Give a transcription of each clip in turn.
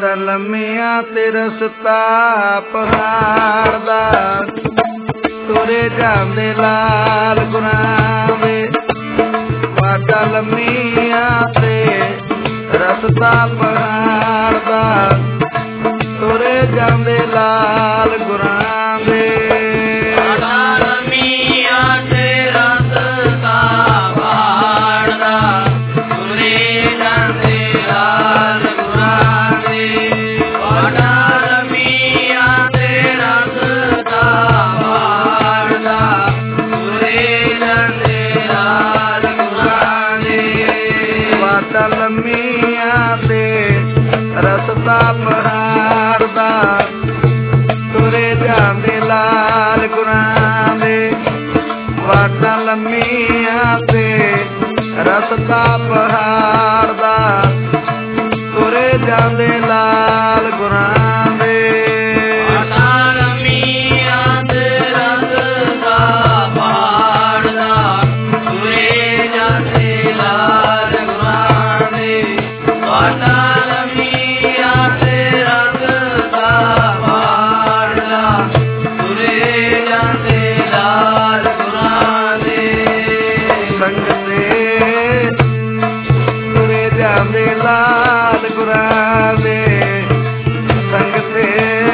ਵਾਟਾਂ ਲੰਮੀਆਂ ਤੇ ਰਸਤਾ ਪਹਾੜ ਦਾ, ਤੁਰੇ ਜਾਂਦੇ ਲਾਲ ਗੁਰਾਂ ਦੇ। ਵਾਟਾਂ ਲੰਮੀਆਂ ਤੇ ਰਸਤਾ ਪਹਾੜ ਦਾ, ਤੁਰੇ ਜਾਂਦੇ ਲਾਲ ਗੁਰਾਂ ਦੇ। ਵਾਟਾਂ ਲੰਮੀਆਂ ਤੇ ਰਸਤਾ ਪਹਾੜ ਦਾ, ਤੁਰੇ ਜਾਂਦੇ ਲਾਲ ਗੁਰਾਂ ਦੇ। ਵਾਟਾਂ ਲੰਮੀਆਂ ਤੇ ਰਸਤਾ ਪਹਾੜ ਦਾ, ਤੁਰੇ ਜਾਂਦੇ ਲਾਲ ਗੁਰਾਂ ਦੇ। ਵਾਟਾਂ ਲੰਮੀਆਂ ਤੇ ਰਸਤਾ ਪਹਾੜ ਦਾ, ਤੁਰੇ ਜਾਂਦੇ ਲਾਲ ਗੁਰਾਂ ਦੇ। ਵਾਟਾਂ ਲੰਮੀਆਂ ਤੇ ਰਸਤਾ ਪਹਾੜ ਦਾ, ਤੁਰੇ ਜਾਂਦੇ ਲਾਲ ਗੁਰਾਂ ਦੇ। ਵਾਟਾਂ ਲੰਮੀਆਂ ਤੇ ਰਸਤਾ ਪਹਾੜ ਦਾ, ਤੁਰੇ ਜਾਂਦੇ ਲਾਲ ਗੁਰਾਂ ਦੇ। ਵਾਟਾਂ ਲੰਮੀਆਂ ਤੇ ਰਸਤਾ ਪਹਾੜ ਦਾ, ਤੁਰੇ ਜਾਂਦੇ ਲਾਲ ਗੁਰਾਂ ਦੇ। ਸੰਗ ਤੇ ਤੁਰੇ ਜਾਂਦੇ ਲਾਲ ਗੁਰਾਂ ਦੇ। ਸੰਗ ਤੇ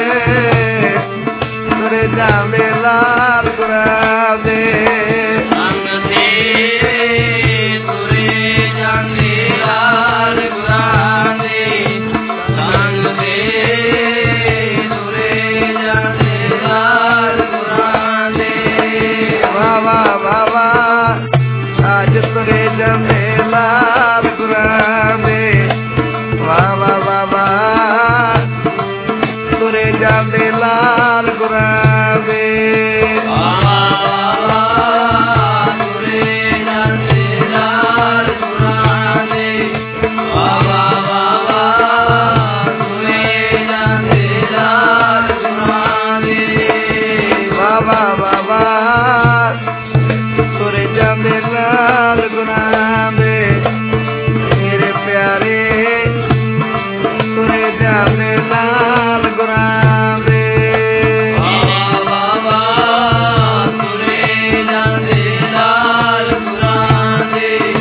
ਤੁਰੇ ਜਾਂਦੇ ਲਾਲ ਗੁਰਾਂ ਦੇ। ਸੰਗ ਤੇ ਤੁਰੇ ਜਾਂਦੇ ਲਾਲ ਗੁਰਾਂ ਦੇ। ਸੰਗ ਤੇ ਤੁਰੇ ਜਾਂਦੇ ਲਾਲ ਗੁਰਾਂ ਦੇ। ਵਾਹ ਵਾਹ ਵਾਹ ਵਾਹ, ਅੱਜ ਤੁਰੇ ਜਾਂਦੇ ਲਾਲ ਗੁਰਾਂ ਦੇ। ਵਾਹ ਵਾਹ ਵਾਹ ਵਾਹ, ਤੁਰੇ ਜਾਂਦੇ ਲਾਲ ਗੁਰਾਂ ਦੇ। ਤੁਰੇ ਜਾਂਦੇ ਲਾਲ ਗੁਰਾਂ ਦੇ। ਤੁਰੇ ਜਾਂਦੇ ਲਾਲ ਗੁਰਾਂ ਦੇ। ਵਾਹ ਵਾਹ ਵਾਹ ਵਾਹ, ਤੁਰੇ ਜਾਂਦੇ ਲਾਲ ਗੁਰਾਂ ਦੇ। ਮੇਰੇ ਪਿਆਰੇ ਤੁਰੇ ਜਾਂਦੇ ਲਾਲ ਗੁਰਾਂ ਦੇ। ਤੁਰੇ ਜਾਂਦੇ ਲਾਲ ਗੁਰਾਂ ਦੇ।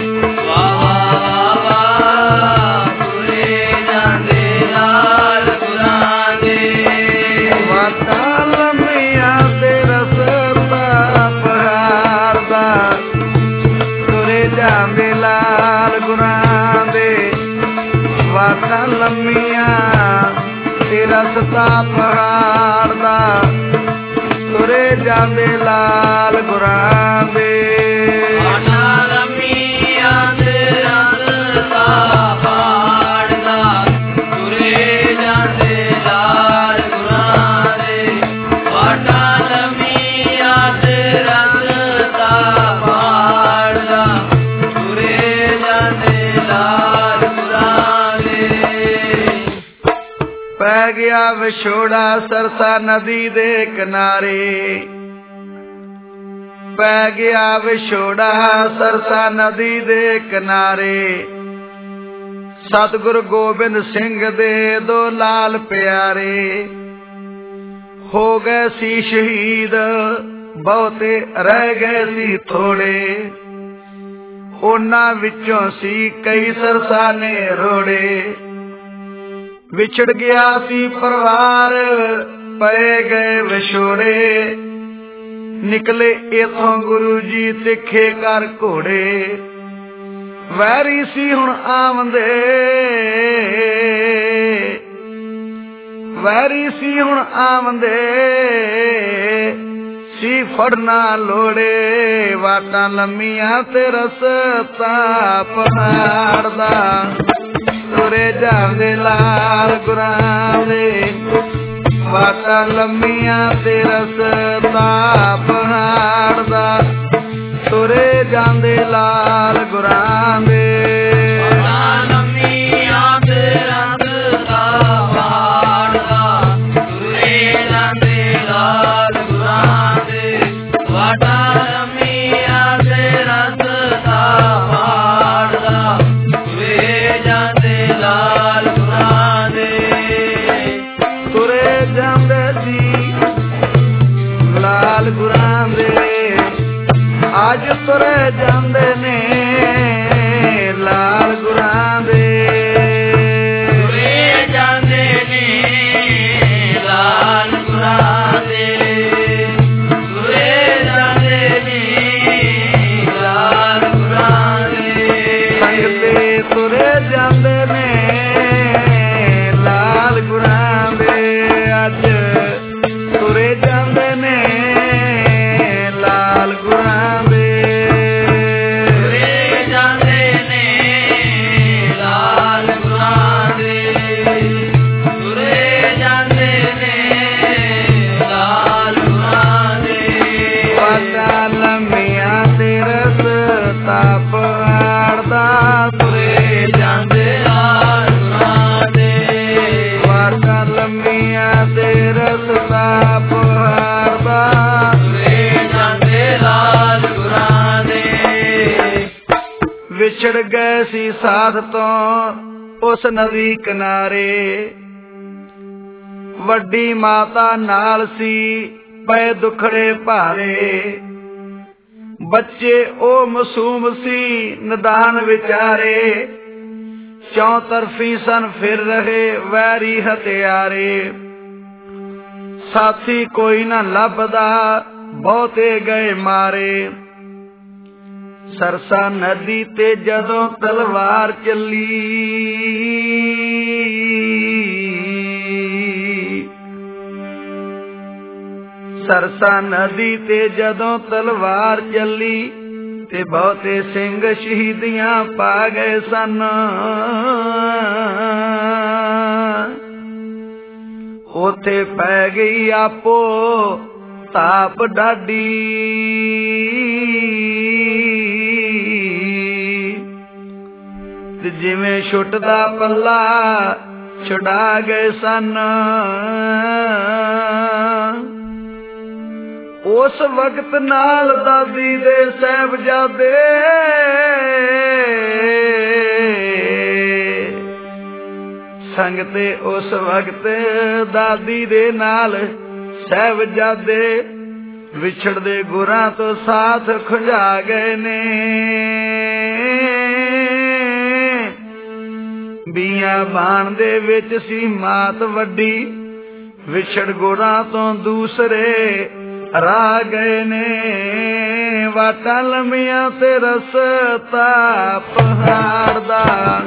ਤੁਰੇ ਜਾਂਦੇ ਲਾਲ ਗੁਰਾਂ ਦੇ। ਵਾਟਾਂ ਲੰਮੀਆਂ ਤੇ ਰਸਤਾ ਪਹਾੜ ਦਾ, ਤੁਰੇ ਜਾਂਦੇ ਲਾਲ ਗੁਰਾਂ ਦੇ। ਵਾਟਾਂ ਲੰਮੀਆਂ ਤੇ ਰਸਤਾ ਪਹਾੜ ਦਾ, ਤੁਰੇ ਜਾਂਦੇ ਲਾਲ ਗੁਰਾਂ ਦੇ। ਵਾਟਾਂ ਲੰਮੀਆਂ ਤੇ ਰਸਤਾ ਪਹਾੜ ਦਾ, ਤੁਰੇ ਜਾਂਦੇ ਲਾਲ ਗੁਰਾਂ ਦੇ। ਵਾਟਾਂ ਲੰਮੀਆਂ ਤੇ ਰਸਤਾ ਪਹਾੜ ਦਾ, ਤੁਰੇ ਜਾਂਦੇ ਲਾਲ ਗੁਰਾਂ ਦੇ। ਪੈ ਗਿਆ ਵਿਛੋੜਾ ਸਰਸਾ ਨਦੀ ਦੇ ਕਿਨਾਰੇ। ਪੈ ਗਿਆ ਵਿਛੋੜਾ ਸਰਸਾ ਨਦੀ ਦੇ ਕਿਨਾਰੇ। ਸਤਿਗੁਰ ਗੋਬਿੰਦ ਸਿੰਘ ਦੇ ਦੋ ਲਾਲ ਪਿਆਰੇ। ਹੋ ਗਏ ਸੀ ਸ਼ਹੀਦ ਬਹੁਤੇ, ਰਹਿ ਗਏ ਸੀ ਥੋੜੇ। ਉਹਨਾਂ ਵਿੱਚੋਂ ਸੀ ਕਈ ਸਰਸਾ ਨੇ ਰੋੜੇ। ਵਿਛੜ ਗਿਆ ਸੀ ਪਰਿਵਾਰ, ਪਏ ਗਏ ਵਿਛੋੜੇ। ਨਿਕਲੇ ਇਥੋਂ ਗੁਰੂ ਜੀ ਤਿੱਖੇ ਕਰ ਘੋੜੇ। ਵੈਰੀ ਸੀ ਹੁਣ ਆਵੰਦੇ, ਵੈਰੀ ਸੀ ਹੁਣ ਆਵੰਦੇ। ਸੀ ਫੜਨਾ ਲੋੜੇ। ਵਾਟਾਂ ਲੰਮੀਆਂ ਤੇ ਰਸਤਾ ਪਹਾੜ ਦਾ, ਤੁਰੇ ਜਾਂਦੇ ਲਾਲ ਗੁਰਾਂ ਦੇ। ਵਾਟਾਂ ਲੰਮੀਆਂ ਤੇ ਰਸਤਾ ਪਹਾੜ ਦਾ, ਤੁਰੇ ਜਾਂਦੇ ਲਾਲ ਗੁਰਾਂ ਦੇ। ਵਾਟਾਂ ਲੰਮੀਆਂ ਤੇ ਰਸਤਾ ਪਹਾੜ ਦਾ, ਤੁਰੇ ਜਾਂਦੇ ਲਾਲ ਗੁਰਾਂ ਦੇ। ਵਾਟਾਂ ਲੰਮੀਆਂ ਤੇ ਰਸਤਾ ਪਹਾੜ ਦਾ, ਤੁਰੇ ਜਾਂਦੇ ਲਾਲ ਗੁਰਾਂ ਦੇ। ਪਹਾੜ ਦਾ ਤੁਰੇ ਜਾਂਦੇ ਲਾਲ ਗੁਰਾਂ ਦੇ ਵਾਟਾਂ ਲੰਮੀਆਂ ਤੇ ਰਸਤਾ ਪਹਾੜ ਦਾ ਤੁਰੇ ਜਾਂਦੇ ਲਾਲ ਗੁਰਾਂ ਦੇ ਵਿਛੜ ਗਏ ਸੀ ਸਾਧ ਤੋਂ ਉਸ ਨਦੀ ਕਿਨਾਰੇ ਵੱਡੀ ਮਾਤਾ ਨਾਲ ਸੀ ਪਏ ਦੁਖੜੇ ਭਾਰੇ ਬੱਚੇ ਉਹ ਮਾਸੂਮ ਸੀ ਨਦਾਨ ਵਿਚਾਰੇ ਚੌਂ ਤਰਫੀ ਸਨ ਫਿਰ ਰਹੇ ਵੈਰੀ ਹਥਿਆਰੇ ਸਾਥੀ ਕੋਈ ਨਾ ਲੱਭਦਾ ਬਹੁਤੇ ਗਏ ਮਾਰੇ ਸਰਸਾ ਨਦੀ ਤੇ ਜਦੋਂ ਤਲਵਾਰ ਚੱਲੀ ਸਰਸਾ ਨਦੀ ਤੇ ਜਦੋਂ ਤਲਵਾਰ ਚੱਲੀ ਤੇ ਬਹੁਤੇ ਸਿੰਘ ਸ਼ਹੀਦੀਆਂ ਪਾ ਗਏ ਸਨ ਉਥੇ ਪੈ ਗਈ ਆਪੋ ਤਾਪ ਡਾਢੀ ਤੇ ਜਿਵੇਂ ਛੁੱਟਦਾ ਪੱਲਾ ਛੁਡਾ ਗਏ ਸਨ ਉਸ ਵਕਤ ਨਾਲ ਦਾਦੀ ਦੇ ਸਾਹਿਬਜ਼ਾਦੇ ਸੰਗ ਤੇ ਉਸ ਵਕਤ ਦਾਦੀ ਦੇ ਨਾਲ ਸਾਹਿਬਜ਼ਾਦੇ ਵਿਛੜਦੇ ਗੁਰਾਂ ਤੋਂ ਸਾਥ ਖੁੰਝਾ ਗਏ ਨੇ ਬੀਆਂ ਬਾਣ ਦੇ ਵਿੱਚ ਸੀ ਮਾਤ ਵੱਡੀ ਵਿਛੜ ਗੁਰਾਂ ਤੋਂ ਦੂਸਰੇ ਰਾਹ ਗਏ ਨੇ ਵਾਟਾਂ ਲੰਮੀਆਂ ਤੇ ਰਸਤਾ ਪਹਾੜ ਦਾ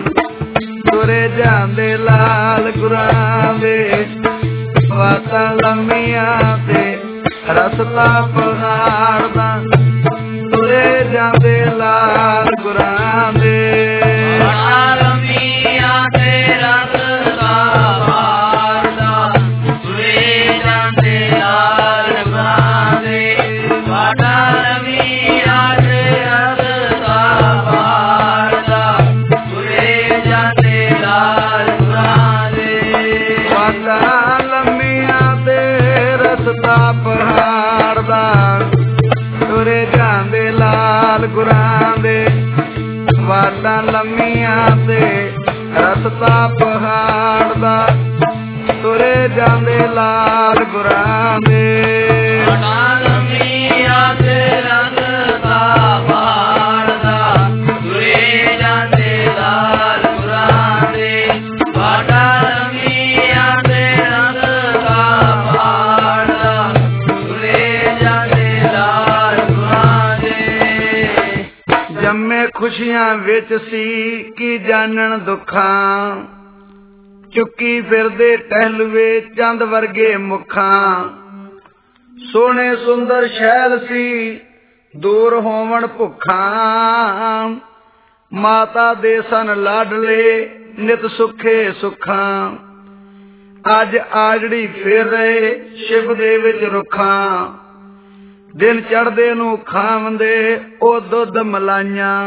ਤੁਰੇ ਜਾਂਦੇ ਲਾਲ ਗੁਰਾਂ ਦੇ ਵਾਟਾਂ ਲੰਮੀਆਂ ਤੇ ਰਸਤਾ ਪਹਾੜ ਦਾ ਤੁਰੇ ਜਾਂਦੇ ਲਾਲ ਗੁਰਾਂ ਦੇ ਵਾਟਾਂ ਲੰਮੀਆਂ ਤੇ ਰਸਤਾ ਪਹਾੜ ਦਾ ਤੁਰੇ ਜਾਂਦੇ ਲਾਲ ਗੁਰਾਂ ਦੇ ਵਾਟਾਂ ਲੰਮੀਆਂ ਤੇ ਰਸਤਾ ਪਹਾੜ ਦਾ ਤੁਰੇ ਜਾਂਦੇ ਲਾਲ ਗੁਰਾਂ ਦੇ ਵਾਟਾਂ ਲੰਮੀਆਂ ਤੇ ਰਸਤਾ ਪਹਾੜ ਦਾ ਤੁਰੇ ਜਾਂਦੇ ਲਾਲ ਗੁਰਾਂ ਦੇ ਵਾਟਾਂ ਲੰਮੀਆਂ ਤੇ ਰਸਤਾ ਪਹਾੜ ਦਾ ਤੁਰੇ ਜਾਂਦੇ ਲਾਲ ਗੁਰਾਂ ਦੇ ਵਾਟਾਂ ਲੰਮੀਆਂ ਤੇ ਰਸਤਾ ਪਹਾੜ ਦਾ ਤੁਰੇ ਜਾਂਦੇ ਲਾਲ ਗੁਰਾਂ ਦੇ ਵਾਟਾਂ ਲੰਮੀਆਂ ਤੇ ਰਸਤਾ ਪਹਾੜ ਦਾ ਤੁਰੇ ਜਾਂਦੇ ਲਾਲ ਗੁਰਾਂ ਦੇ ਜੰਮੇ ਖੁਸ਼ੀਆਂ ਵਿੱਚ ਸੀ ਕੀ ਜਾਣਨ ਦੁੱਖਾਂ ਚੁੱਕੀ ਫਿਰਦੇ ਟਹਿਲਵੇ ਚੰਦ ਵਰਗੇ ਮੁੱਖਾਂ ਸੋਹਣੇ ਸੁੰਦਰ ਸ਼ੈਲ ਸੀ ਦੂਰ ਹੋਵਣ ਭੁੱਖਾਂ ਮਾਤਾ ਦੇ ਸਨ ਲਾਡਲੇ ਨਿਤ ਸੁੱਖੇ ਸੁੱਖਾਂ ਅੱਜ ਆਜੜੀ ਫਿਰ ਰਹੇ ਸ਼ਿਵ ਦੇ ਵਿੱਚ ਰੁੱਖਾਂ ਦਿਨ ਚੜ੍ਹਦੇ ਨੂੰ ਖਾਵੰਦੇ ਉਹ ਦੁੱਧ ਮਲਾਈਆਂ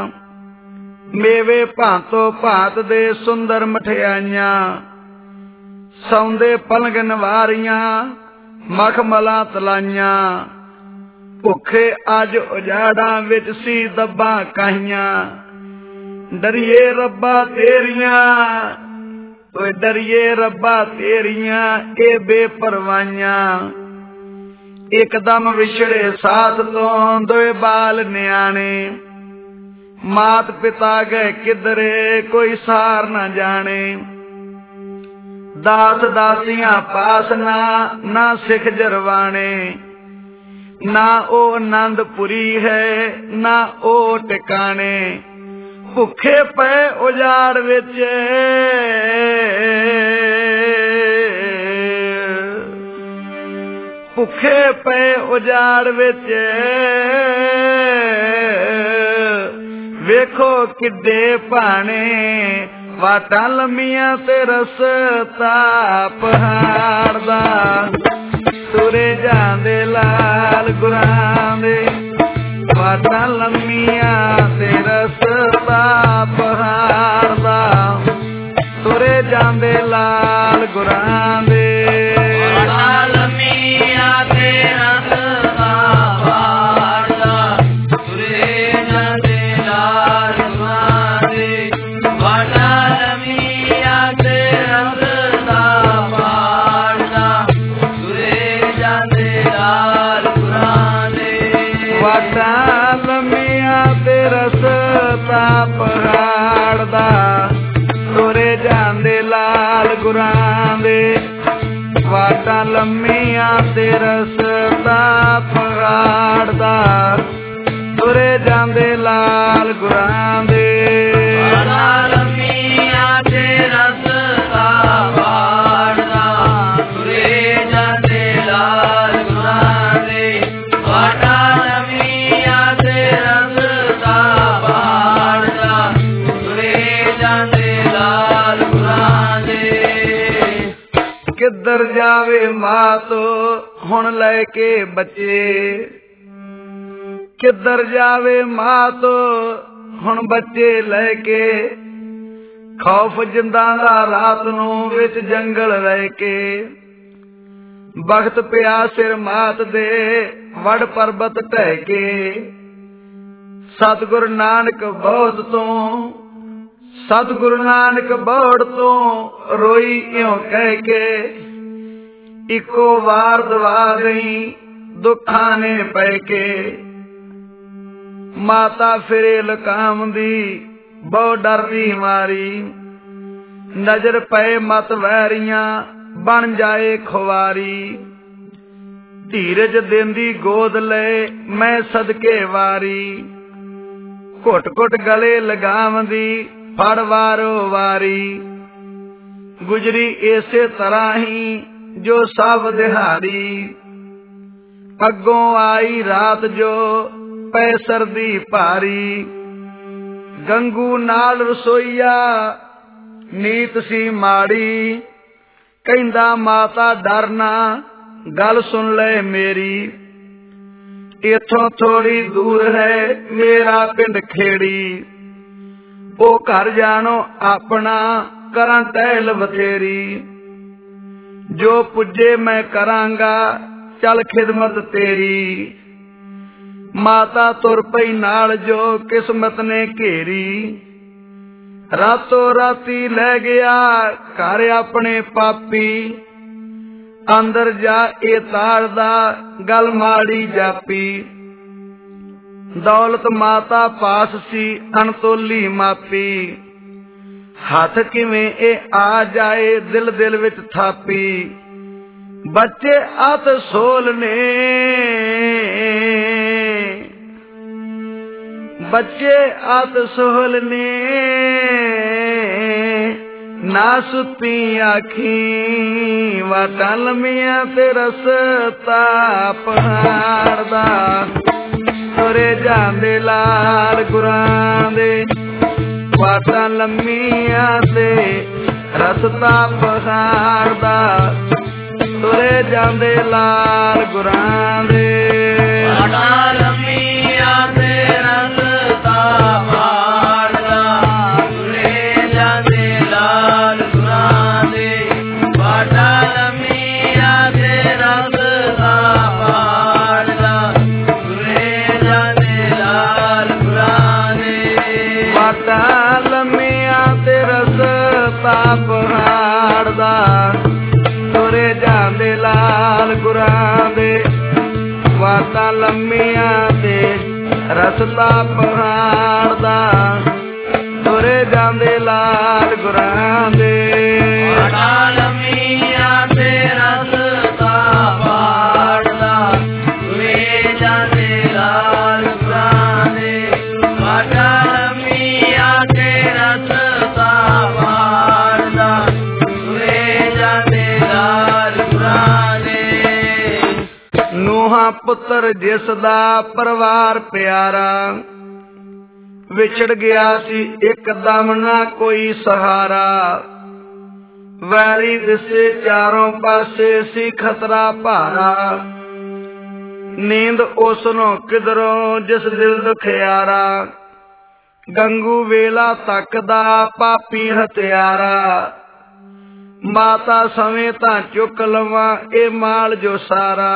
ਮੇਵੇ ਭਾਂਤੋ ਭਾਂਤ ਦੇ ਸੁੰਦਰ ਮਠਿਆਈਆਂ ਸੌਂਦੇ ਪਲੰਗ ਨਵਾਰੀਆਂ ਮਖਮਲਾਂ ਤਲਾਈਆਂ ਭੁੱਖੇ ਅੱਜ ਉਜਾੜਾਂ ਵਿੱਚ ਸੀ ਦੱਬਾਂ ਕਾਹੀਆਂ ਡਰੀਏ ਰੱਬਾ ਤੇਰੀਆਂ ਓਏ ਡਰੀਏ ਰੱਬਾ ਤੇਰੀਆਂ ਇਹ ਬੇਪਰਵਾਹੀਆਂ ਇੱਕਦਮ ਵਿਛੜੇ ਸਾਥ ਤੋਂ ਦੋਏ ਬਾਲ ਨਿਆਣੇ ਮਾਤ ਪਿਤਾ ਗਏ ਕਿਧਰੇ ਕੋਈ ਸਾਰ ਨਾ ਜਾਣੇ ਦਾਸ ਦਾਸੀਆਂ ਪਾਸ ਨਾ ਸਿੱਖ ਜਰਵਾਣੇ ਨਾ ਉਹ ਆਨੰਦਪੁਰੀ ਹੈ ਨਾ ਉਹ ਟਿਕਾਣੇ ਭੁੱਖੇ ਪਏ ਉਜਾੜ ਵਿੱਚ ਭੁੱਖੇ ਪਏ ਉਜਾੜ ਵਿੱਚ ਵੇਖੋ ਕਿੱਡੇ ਭਾਣੇ ਵਾਟਾਂ ਲੰਮੀਆਂ ਤੇ ਰਸਤਾ ਪਹਾੜ ਦਾ ਤੁਰੇ ਜਾਂਦੇ ਲਾਲ ਗੁਰਾਂ ਦੇ ਵਾਟਾਂ ਲੰਮੀਆਂ ਤੇ ਰਸਤਾ ਗੁਰਾਂ ਦੇ ਵਾਟਾਂ ਲੰਮੀਆਂ ਤੇ ਰਸਤਾ ਪਹਾੜਦਾ ਤੁਰੇ ਜਾਂਦੇ ਲਾਲ ਗੁਰਾਂ ਦੇ ਵਾਟਾਂ ਲੰਮੀਆਂ ਤੇ ਰਸਤਾ ਪਹਾੜਦਾ ਤੁਰੇ ਜਾਂਦੇ ਲਾਲ ਗੁਰਾਂ ਦੇ ਵਾਟਾਂ ਲੰਮੀਆਂ ਤੇ ਰਸਤਾ ਪਹਾੜਦਾ ਤੁਰੇ ਜਾਂਦੇ ਲਾਲ ਗੁਰਾਂ ਦੇ ਕਿੱਧਰ ਜਾਵੇ ਮਾਤੋ ਹੁਣ ਲੈ ਕੇ ਬੱਚੇ ਕਿੱਧਰ ਜਾਵੇ ਮਾਤੋ ਹੁਣ ਬੱਚੇ ਲੈ ਕੇ ਖੌਫ ਜਿੰਦਾਂ ਦਾ ਰਾਤ ਨੂੰ ਵਿੱਚ ਜੰਗਲ ਰਹਿ ਕੇ ਵਕਤ ਪਿਆ ਸਿਰ ਮਾਤ ਦੇ ਵੜ ਪਰਬਤ ਢਹਿ ਕੇ ਸਤਿਗੁਰ ਨਾਨਕ ਬਹੁਤ ਤੋਂ ਸਤਿਗੁਰੂ ਨਾਨਕ ਬੋੜ ਤੋਂ ਰੋਈ ਇਉਂ ਕਹਿ ਕੇ ਇੱਕੋ ਵਾਰ ਦਵਾ ਗਈ ਦੁੱਖਾਂ ਨੇ ਪੈ ਕੇ ਮਾਤਾ ਫਿਰੇ ਲਕਾਮਦੀ ਬਹੁ ਡਰਦੀ ਮਾਰੀ ਨਜ਼ਰ ਪਏ ਮਤ ਵੈਰੀਆਂ ਬਣ ਜਾਏ ਖੁਆਰੀ ਧੀਰਜ ਦਿੰਦੀ ਗੋਦ ਲੈ ਮੈਂ ਸਦਕੇ ਵਾਰੀ ਘੁੱਟ ਘੁੱਟ ਗਲੇ ਲਗਾਵਦੀ ਫੜ ਵਾਰੋ ਵਾਰੀ ਗੁਜਰੀ ਇਸੇ ਤਰ੍ਹਾਂ ਹੀ ਜੋ ਸਭ ਦਿਹਾੜੀ ਅੱਗੋਂ ਆਈ ਰਾਤ ਜੋ ਪੈ ਸਰਦੀ ਭਾਰੀ ਗੰਗੂ ਨਾਲ ਰਸੋਈਆ ਨੀਤ ਸੀ ਮਾੜੀ ਕਹਿੰਦਾ ਮਾਤਾ ਡਰਨਾ ਗੱਲ ਸੁਣ ਲੈ ਮੇਰੀ ਇਥੋਂ ਥੋੜੀ ਦੂਰ ਹੈ ਮੇਰਾ ਪਿੰਡ ਖੇੜੀ ਉਹ ਘਰ ਜਾਣੋ ਆਪਣਾ ਕਰਾਂ ਟਹਿਲ ਬਥੇਰੀ ਜੋ ਪੁੱਜੇ ਮੈਂ ਕਰਾਂਗਾ ਚੱਲ ਖਿਦਮਤ ਤੇਰੀ ਮਾਤਾ ਤੁਰ ਪਈ ਨਾਲ ਜੋ ਕਿਸਮਤ ਨੇ ਘੇਰੀ ਰਾਤੋਂ ਰਾਤੀ ਲੈ ਗਿਆ ਘਰ ਆਪਣੇ ਪਾਪੀ ਅੰਦਰ ਜਾ ਇਹ ਤਾੜਦਾ ਗੱਲ ਮਾੜੀ ਜਾਪੀ ਦੌਲਤ ਮਾਤਾ ਪਾਸ ਸੀ ਅਣਤੋਲੀ ਮਾਪੀ ਹੱਥ ਕਿਵੇਂ ਇਹ ਆ ਜਾਏ ਦਿਲ ਦਿਲ ਵਿੱਚ ਥਾਪੀ ਬੱਚੇ ਅਤ ਸੋਲਨੇ ਬੱਚੇ ਅਤ ਸੋਲਨੇ ਨਾ ਸੁੱਤੀ ਆਖੀ ਵਾਟਾਂ ਲੰਮੀਆਂ ਤੇ ਰਸਤਾ ਪਹਾੜ ਦਾ ਤੁਰੇ ਜਾਂਦੇ ਲਾਲ ਗੁਰਾਂ ਦੇ ਵਾਟਾਂ ਲੰਮੀਆਂ ਤੇ ਰਸਤਾ ਪਹਾੜ ਦਾ ਤੁਰੇ ਜਾਂਦੇ ਲਾਲ ਗੁਰਾਂ ਦੇ ਵਾਟਾਂ ਲੰਮੀਆਂ ਤੇ ਰਸਤਾ ਪਹਾੜ ਦਾ ਤੁਰੇ ਜਾਂਦੇ ਲਾਲ ਗੁਰਾਂ ਦੇ ਵਾਟਾਂ ਲੰਮੀਆਂ ਤੇ ਰਸਤਾ ਪਹਾੜ ਦਾ ਤੁਰੇ ਜਾਂਦੇ ਲਾਲ ਗੁਰਾਂ ਦੇ ਵਾਟਾਂ ਲੰਮੀਆਂ ਤੇ ਰਸਤਾ ਪਹਾੜ ਦਾ ਤੁਰੇ ਜਾਂਦੇ ਲਾਲ ਗੁਰਾਂ ਦੇ ਵਾਟਾਂ ਲੰਮੀਆਂ ਤੇ ਰਸਤਾ ਪਹਾੜ ਦਾ ਤੁਰੇ ਜਾਂਦੇ ਲਾਲ ਗੁਰਾਂ ਦੇ ਵਾਟਾਂ ਲੰਮੀਆਂ ਤੇ ਰਸਤਾ ਪਹਾੜ ਦਾ ਤੁਰੇ ਜਾਂਦੇ ਲਾਲ ਗੁਰਾਂ ਦੇ ਵਾਟਾਂ ਲੰਮੀਆਂ ਤੇ ਰਸਤਾ ਪਹਾੜ ਦਾ ਤੁਰੇ ਜਾਂਦੇ ਲਾਲ ਗੁਰਾਂ ਦੇ ਨੂੰਹਾਂ ਪੁੱਤਰ ਜਿਸ ਦਾ ਪਰਿਵਾਰ ਪਿਆਰਾ ਵਿਛੜ ਗਿਆ ਸੀ ਇੱਕਦਮ ਨਾ ਕੋਈ ਸਹਾਰਾ ਵੈਰੀ ਦਿਸੇ ਚਾਰੋਂ ਪਾਸੇ ਸੀ ਖਤਰਾ ਭਾਰਾ ਨੀਂਦ ਉਸ ਨੂੰ ਕਿਧਰੋਂ ਜਿਸ ਦਿਲ ਦੁਖਿਆਰਾ ਗੰਗੂ ਵੇਲਾ ਤੱਕਦਾ ਪਾਪੀ ਹਥਿਆਰਾ ਮਾਤਾ ਸਮੇਂ ਤਾਂ ਚੁੱਕ ਲਵਾਂ ਇਹ ਮਾਲ ਜੋ ਸਾਰਾ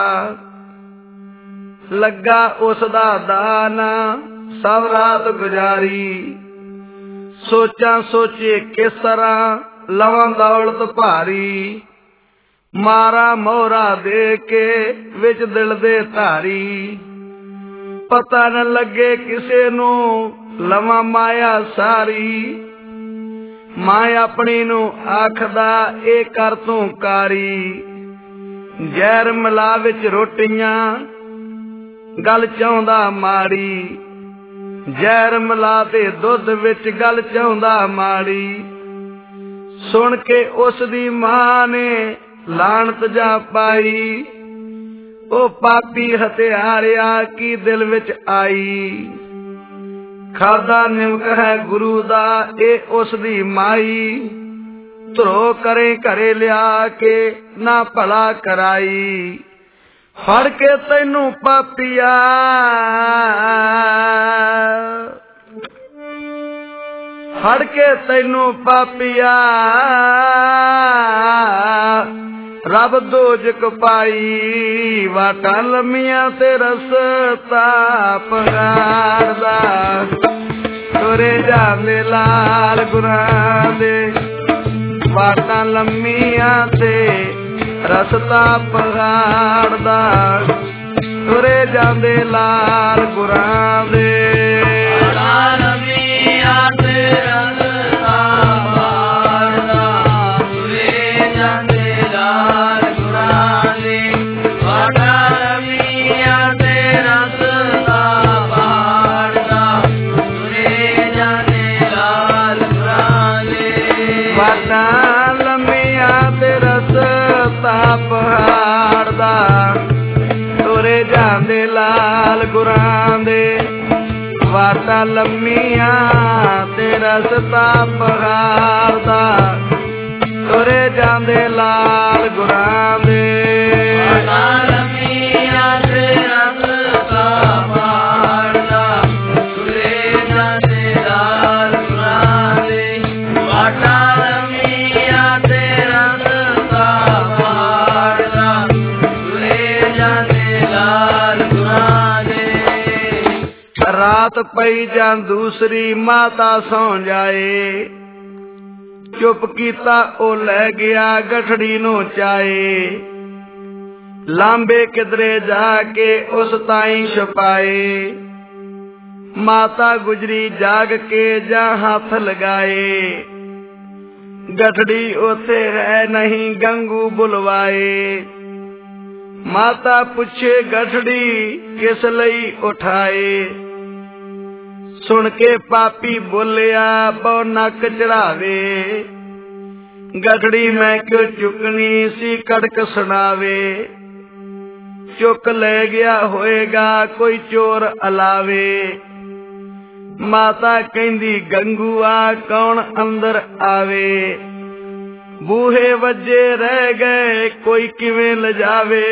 ਲੱਗਾ ਉਸ ਦਾ ਦਾਨਾ ਸਭ ਰਾਤ ਗੁਜ਼ਾਰੀ ਸੋਚਾਂ ਸੋਚੇ ਕਿਸ ਤਰ੍ਹਾਂ ਲਵਾਂ ਦੌਲਤ ਭਾਰੀ ਮਾਰਾ ਮੋਹਰਾ ਦੇ ਕੇ ਵਿੱਚ ਦਿਲ ਦੇ ਧਾਰੀ ਪਤਾ ਨ ਲੱਗੇ ਕਿਸੇ ਨੂੰ ਲਵਾਂ ਮਾਇਆ ਸਾਰੀ ਮਾਂ ਆਪਣੀ ਨੂੰ ਆਖਦਾ ਇਹ ਕਰ ਤੂੰ ਕਾਰੀ, ਜ਼ਹਿਰ ਮਿਲਾ ਵਿੱਚ ਰੋਟੀਆਂ ਗੱਲ ਚਾਹੁੰਦਾ ਮਾੜੀ, ਜ਼ਹਿਰ ਮਿਲਾ ਤੇ ਦੁੱਧ ਵਿੱਚ ਗੱਲ ਚਾਹੁੰਦਾ ਮਾੜੀ। ਸੁਣ ਕੇ ਉਸ ਦੀ ਮਾਂ ਨੇ ਲਾਹਨਤ ਜਾ ਪਾਈ, ਉਹ ਪਾਪੀ ਹਤਿਆਰਿਆ ਕੀ ਦਿਲ ਵਿੱਚ ਆਈ। ਖਾਦਾ ਨਿਮਕ ਹੈ ਗੁਰੂ ਦਾ ਇਹ ਉਸ ਦੀ ਮਾਈ, ਧਰੋ ਕਰੇ ਘਰੇ ਲਿਆ ਕੇ ਨਾ ਭਲਾ ਕਰਾਈ। ਫੜ ਕੇ ਤੈਨੂੰ ਪਾਪੀਆ ਫੜ ਕੇ ਤੈਨੂੰ ਪਾਪੀਆ ਰੱਬ ਦੋਜਕ ਪਾਈ। ਵਾਟਾਂ ਲੰਮੀਆਂ ਤੇ ਰਸਤਾ ਪਗਾੜਦਾ, ਤੁਰੇ ਜਾਂਦੇ ਲਾਲ ਗੁਰਾਂ ਦੇ। ਵਾਟਾਂ ਲੰਮੀਆਂ ਤੇ ਰਸਤਾ ਪਗਾੜਦਾ, ਤੁਰੇ ਜਾਂਦੇ ਲਾਲ ਗੁਰਾਂ ਦੇ। ਪਹਾੜਦਾ ਤੁਰੇ ਜਾਂਦੇ ਲਾਲ ਗੁਰਾਂ ਦੇ। ਵਾਟਾਂ ਲੰਮੀਆਂ ਤੇ ਰਸਤਾ ਪਹਾੜਦਾ, ਤੁਰੇ ਜਾਂਦੇ ਲਾਲ ਗੁਰਾਂ ਦੇ। ਰਾਤ ਪਈ ਜਾਂ ਦੂਸਰੀ ਮਾਤਾ ਸੌਂ ਜਾਏ, ਚੁੱਪ ਕੀਤਾ ਉਹ ਲੈ ਗਿਆ ਗਠੜੀ ਨੂੰ ਚਾਏ। ਲਾਂਬੇ ਕਿਧਰੇ ਜਾ ਕੇ ਉਸ ਤਾਈਂ ਛੁਪਾਏ, ਮਾਤਾ ਗੁਜਰੀ ਜਾਗ ਕੇ ਜਾਂ ਹੱਥ ਲਗਾਏ। ਗਠੜੀ ਉੱਥੇ ਰਹਿ ਨਹੀਂ ਗੰਗੂ ਬੁਲਵਾਏ, ਮਾਤਾ ਪੁੱਛੇ ਗਠੜੀ ਕਿਸ ਲਈ ਉਠਾਏ। ਸੁਣ ਕੇ ਪਾਪੀ ਬੋਲਿਆ ਬਹੁ ਨੱਕ ਚੜਾਵੇ, ਗਠੜੀ ਮੈਂ ਕਿਉਂ ਚੁੱਕਣੀ ਸੀ ਕੜਕ ਸੁਣਾਵੇ। ਚੁੱਕ ਲੈ ਗਿਆ ਹੋਏਗਾ ਕੋਈ ਚੋਰ ਅਲਾਵੇ, ਮਾਤਾ ਕਹਿੰਦੀ ਗੰਗੂਆ ਕੌਣ ਅੰਦਰ ਆਵੇ। ਬੂਹੇ ਵੱਜੇ ਰਹਿ ਗਏ ਕੋਈ ਕਿਵੇਂ ਲਿਜਾਵੇ,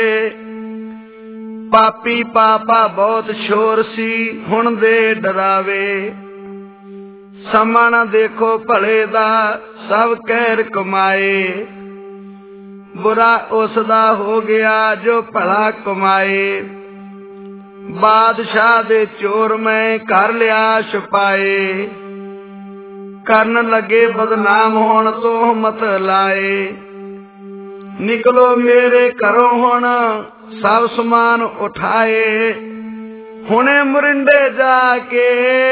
ਪਾਪੀ ਪਾਪਾ ਬਹੁਤ ਸ਼ੋਰ ਸੀ ਹੁਣ ਦੇ ਡਰਾਵੇ। ਸਮਾਂ ਨਾ ਦੇਖੋ ਭਲੇ ਦਾ ਸਭ ਕਹਿਰ ਕਮਾਏ, ਬੁਰਾ ਉਸ ਦਾ ਹੋ ਗਿਆ ਜੋ ਭਲਾ ਕਮਾਏ। ਬਾਦਸ਼ਾਹ ਦੇ ਚੋਰ ਮੈਂ ਕਰ ਲਿਆ ਛੁਪਾਏ, ਕਰਨ ਲੱਗੇ ਬਦਨਾਮ ਹੁਣ ਤੋਹਮਤ ਲਾਏ। ਨਿਕਲੋ ਮੇਰੇ ਘਰੋਂ ਹੁਣ ਸਭ ਸਮਾਨ ਉਠਾਏ, ਹੁਣੇ ਮੁਰਿੰਡੇ ਜਾ ਕੇ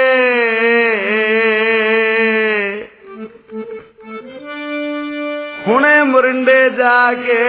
ਹੁਣੇ ਮੁਰਿੰਡੇ ਜਾ ਕੇ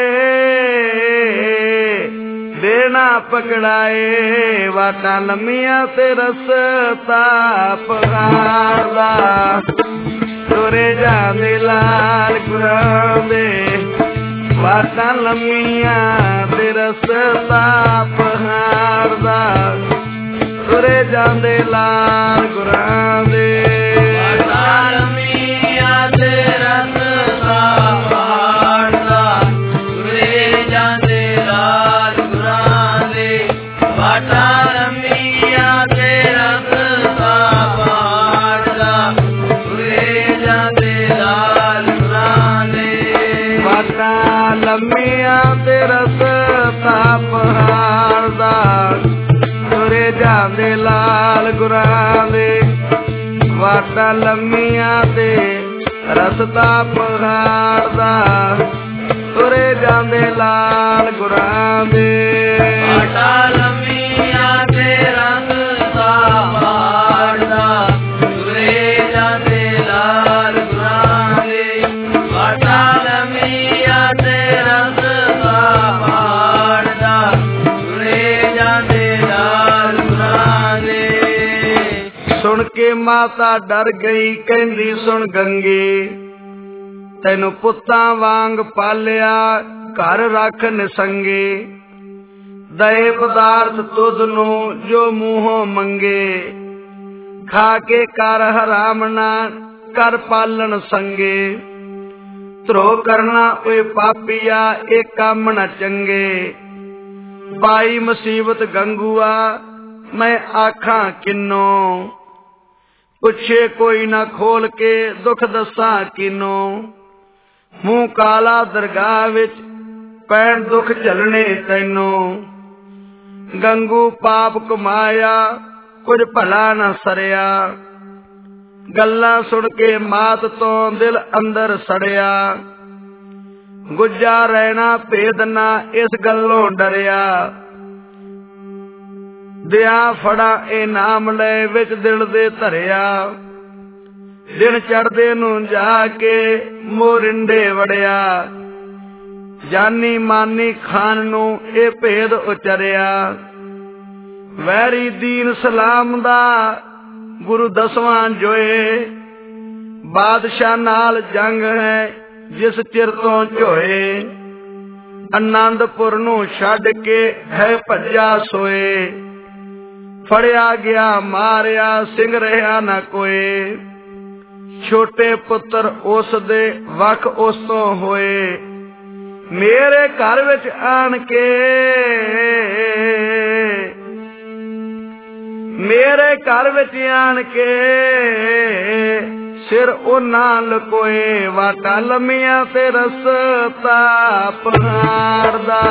ਦੇਣਾ ਪਕੜਾਏ। ਵਾਟਾਂ ਲੰਮੀਆਂ ਤੇ ਰਸਤਾ ਪਗਾੜਦਾ, ਤੁਰੇ ਜਾਂਦੇ ਲਾਲ ਗੁਰਾਂ ਦੇ। ਵਾਟਾਂ ਲੰਮੀਆਂ ਤੇ ਰਸਤਾ ਪਹਾੜਦਾ, ਤੁਰੇ ਜਾਂਦੇ ਲਾਲ ਗੁਰਾਂ ਦੇ। ਵਾਟਾਂ ਲੰਮੀਆਂ ਤੇ ਰਸਤਾ ਪਹਾੜਦਾ, ਤੁਰੇ ਜਾਂਦੇ ਲਾਲ ਗੁਰਾਂ ਦੇ। ਵਾਟਾਂ ਲੰਮੀਆਂ ਤੇ ਰਸਤਾ ਪਹਾੜਦਾ, ਤੁਰੇ ਜਾਂਦੇ ਲਾਲ ਗੁਰਾਂ ਦੇ। ਵਾਟਾਂ ਲੰਮੀਆਂ ਤੇ ਰਸਤਾ ਪਹਾੜਦਾ, ਤੁਰੇ ਜਾਂਦੇ ਲਾਲ ਗੁਰਾਂ ਦੇ। ਵਾਟਾਂ ਲੰਮੀਆਂ ਤੇ ਰਸਤਾ ਪਹਾੜਦਾ, ਤੁਰੇ ਜਾਂਦੇ ਲਾਲ ਗੁਰਾਂ ਦੇ। ਵਾਟਾਂ ਲੰਮੀਆਂ ਤੇ ਰਸਤਾ ਪਹਾੜਦਾ, ਤੁਰੇ ਜਾਂਦੇ ਲਾਲ ਗੁਰਾਂ माता डर गई कहंदी सुन गंगे, तैनू पुत्तां वांग पालिया घर रख निसंगे। दए पदार्थ तुध नू जो मूहों मंगे, खा के कर हराम ना कर पालन संगे। ਧਰੋ ਕਰਨਾ ਓਏ ਪਾਪੀਆ ਇਹ ਕੰਮ ਨਾ ਚੰਗੇ। ਪਾਈ ਮੁਸੀਬਤ ਗੰਗੂਆ ਮੈਂ ਆਖਾਂ ਕਿੰਨੋ, ਪੁੱਛੇ ਕੋਈ ਨਾ ਖੋਲ ਕੇ ਦੁੱਖ ਦੱਸਾਂ ਕਿਨੋ। ਮੂੰਹ ਕਾਲਾ ਦਰਗਾਹ ਵਿੱਚ ਪੈਣ ਦੁੱਖ ਝੱਲਣੇ ਤੈਨੂੰ। ਗੰਗੂ ਪਾਪ ਕਮਾਇਆ ਕੁਝ ਭਲਾ ਨਾ ਸਰਿਆ, ਗੱਲਾਂ ਸੁਣ ਕੇ ਮਾਤ ਤੋਂ ਦਿਲ ਅੰਦਰ ਸੜਿਆ। ਗੁੱਜਾ ਰਹਿਣਾ ਭੇਦ ਨਾ ਇਸ ਗੱਲੋਂ ਡਰਿਆ, ਦਿਆ ਫੜਾ ਇਹ ਨਾਮ ਲੈ ਵਿੱਚ ਦਿਲ ਦੇ ਧਰਿਆ। ਦਿਨ ਚੜ੍ਹਦੇ ਨੂੰ ਜਾ ਕੇ ਮੋਰਿੰਡੇ ਵੜਿਆ, ਜਾਨੀ ਮਾਨੀ ਖਾਨ ਨੂੰ ਇਹ ਭੇਦ ਉਚਰਿਆ। ਵੈਰੀ ਦੀਨ ਸਲਾਮ ਦਾ ਗੁਰੂ ਦਸਵਾਂ ਜੋਏ, ਬਾਦਸ਼ਾਹ ਨਾਲ ਜੰਗ ਹੈ ਜਿਸ ਚਿਰ ਤੋਂ ਝੋਏ। ਆਨੰਦਪੁਰ ਨੂੰ ਛੱਡ ਕੇ ਹੈ ਭੱਜਾ ਸੋਏ, ਫੜਿਆ ਗਿਆ ਮਾਰਿਆ ਸਿੰਘ ਰਿਹਾ ਨਾ ਕੋਏ। ਛੋਟੇ ਪੁੱਤਰ ਉਸ ਦੇ ਵੱਖ ਉਸ ਤੋਂ ਹੋਏ, ਮੇਰੇ ਘਰ ਵਿੱਚ ਆਣ ਕੇ ਮੇਰੇ ਘਰ ਵਿੱਚ ਆਣ ਕੇ ਸਿਰ ਉਹਨਾਂ ਲਕੋਏ। ਵਾਟਾ ਲੰਮੀਆਂ ਤੇ ਰਸਤਾ ਪਹਾੜ ਦਾ,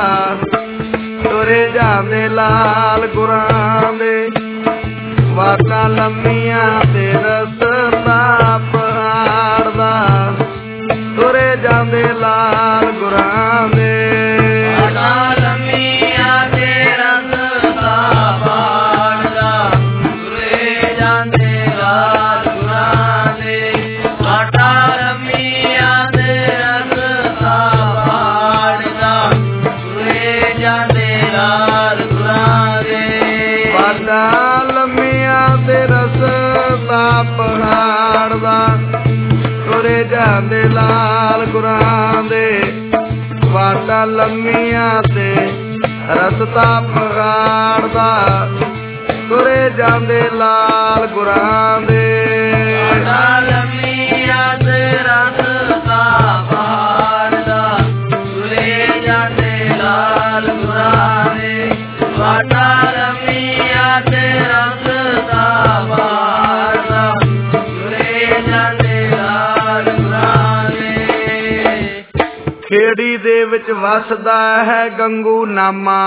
ਤੁਰੇ ਜਾਂਦੇ ਲਾਲ ਗੁਰਾਂ ਦੇ। ਵਾਟਾ ਲੰਮੀਆਂ ਤੇ ਰਸਤਾ ਪਹਾੜ ਦਾ, ਤੁਰੇ ਜਾਂਦੇ ਲਾਲ ਗੁਰਾਂ ਦੇ। ਵਾਟਾ ਲੰਮੀਆਂ ਤੇ ਰਸਤਾ ਪਹਾੜ ਦਾ, ਤੁਰੇ ਜਾਂਦੇ ਲਾਲ ਗੁਰਾਂ ਦੇ। ਵਾਟਾ ਲੰਮੀਆਂ ਤੇ ਰਸਤਾ ਪਹਾੜ ਦਾ, ਤੁਰੇ ਜਾਂਦੇ ਲਾਲ ਗੁਰਾਂ ਦੇ। ਵਾਟਾ ਲੰਮੀਆਂ ਤੇ ਰਸਤਾ ਪਹਾੜ ਦਾ, ਤੁਰੇ ਜਾਂਦੇ ਲਾਲ ਗੁਰਾਂ ਦੇ। ਵਾਟਾ ਲੰਮੀਆਂ ਤੇ ਰਸਤਾ ਪਹਾੜ ਦਾ, ਤੁਰੇ ਜਾਂਦੇ ਲਾਲ ਗੁਰਾਂ ਦੇ। ਵਾਟਾ ਲੰਮੀਆਂ ਤੇ ਰਸਤਾ ਪਹਾੜ ਦਾ, ਤੁਰੇ ਜਾਂਦੇ ਲਾਲ ਗੁਰਾਂ ਦੇ। ਵਾਟਾ ਲੰਮੀਆਂ ਤੇ ਰਸਤਾ ਪਹਾੜ ਦਾ, ਤੁਰੇ ਜਾਂਦੇ ਲਾਲ ਗੁਰਾਂ ਦੇ। ਖੇੜੀ ਦੇ ਵਿੱਚ ਵਸਦਾ ਹੈ ਗੰਗੂ ਨਾਮਾ,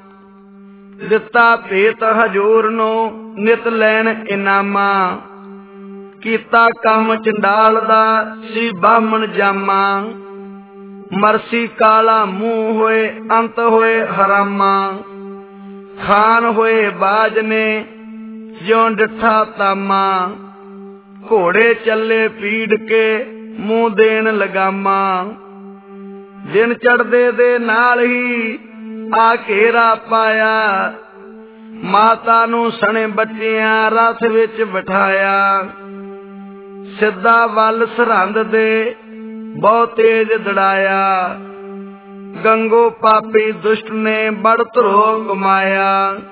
ਦਿੱਤਾ ਭੇਤ ਹਜੂਰ ਨੂੰ ਨਿਤ ਲੈਣ ਇਨਾਮਾ। ਕੀਤਾ ਕੰਮ ਚੰਡਾਲ ਦਾ ਸੀ ਬਾਹਮਣ ਜਾਮਾ, ਮਰਸੀ ਕਾਲਾ ਮੂੰਹ ਹੋਏ ਅੰਤ ਹੋਏ ਹਰਾਮਾ। ਖਾਨ ਹੋਏ ਬਾਜ ਨੇ ਜਿਉਂ ਡਿੱਠਾ ਤਾਮਾ, ਘੋੜੇ ਚੱਲੇ ਪੀੜ ਕੇ ਮੂੰਹ ਦੇਣ ਲਗਾਮਾ। ਦਿਨ ਚੜ੍ਹਦੇ ਦੇ ਨਾਲ ਹੀ ਆ ਘੇਰਾ ਪਾਇਆ, ਮਾਤਾ ਨੂੰ ਸਣੇ ਬੱਚਿਆਂ ਰਥ ਵਿੱਚ ਬਿਠਾਇਆ। ਸਿੱਧਾ ਵੱਲ ਸਰਹੰਦ ਦੇ ਬਹੁਤ ਤੇਜ ਦੜਾਇਆ, ਗੰਗੋ ਪਾਪੀ ਦੁਸ਼ਟ ਨੇ ਬੜ ਧਰੋ ਕਮਾਇਆ।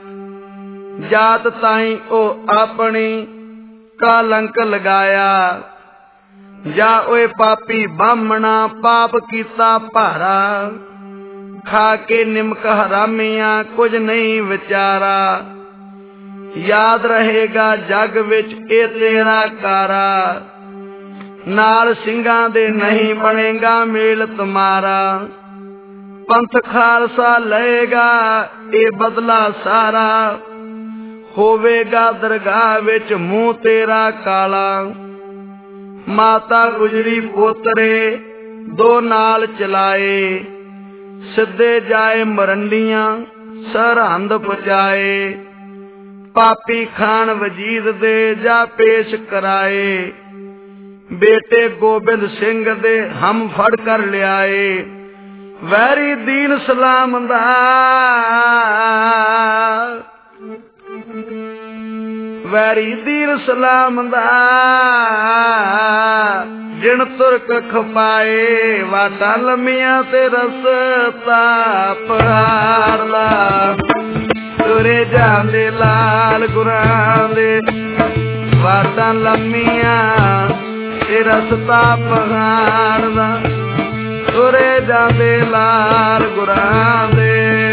ਜਾਤ ਤਾਈ ਉਹ ਆਪਣੀ ਕਲੰਕ ਲਗਾਇਆ, ਜਾ ਓਏ ਪਾਪੀ ਬਾਹਮਣਾ ਪਾਪ ਕੀਤਾ ਭਾਰਾ। ਖਾ ਕੇ ਨਿਮਕ ਹਰਾਮੀਆਂ ਕੁਝ ਨਹੀਂ ਵਿਚਾਰਾ, ਯਾਦ ਰਹੇਗਾ ਜੱਗ ਵਿੱਚ ਇਹ ਤੇਰਾ ਕਾਰਾ। ਨਾਲ ਸਿੰਘਾਂ ਦੇ ਨਹੀਂ ਬਣੇਗਾ ਮੇਲ ਤੁਮਾਰਾ, ਪੰਥ ਖਾਲਸਾ ਲਏਗਾ ਇਹ ਬਦਲਾ ਸਾਰਾ। ਹੋਵੇਗਾ ਦਰਗਾਹ ਵਿੱਚ ਮੂੰਹ ਤੇਰਾ ਕਾਲਾ, ਮਾਤਾ ਗੁਜਰੀ ਪੋਤਰੇ ਦੋ ਨਾਲ ਚਲਾਏ। ਸਿੱਧੇ ਜਾਏ ਮਰੰਡੀਆਂ ਸਰਹੰਦ ਪਹੁੰਚਾਏ, ਪਾਪੀ ਖਾਨ ਵਜੀਦ ਦੇ ਜਾ ਪੇਸ਼ ਕਰਾਏ। ਬੇਟੇ ਗੋਬਿੰਦ ਸਿੰਘ ਦੇ ਹਮ ਫੜ ਕਰ ਲਿਆਏ, ਵੈਰੀ ਦੀਨ ਸਲਾਮ ਦਾ ਵੈਰੀ ਦੀਨ ਸਲਾਮ ਦਾ ਜਿਣ ਤੁਰਕ ਖਪਾਏ ਵਾਟਾਂ ਲੰਮੀਆਂ ਤੇ ਰਸਤਾ ਪਹਾੜਦਾ ਤੁਰੇ ਜਾਂਦੇ ਲਾਲ ਗੁਰਾਂ ਦੇ ਵਾਟਾਂ ਲੰਮੀਆਂ ਤੇ ਰਸਤਾ ਪਹਾੜਦਾ ਤੁਰੇ ਜਾਂਦੇ ਲਾਲ ਗੁਰਾਂ ਦੇ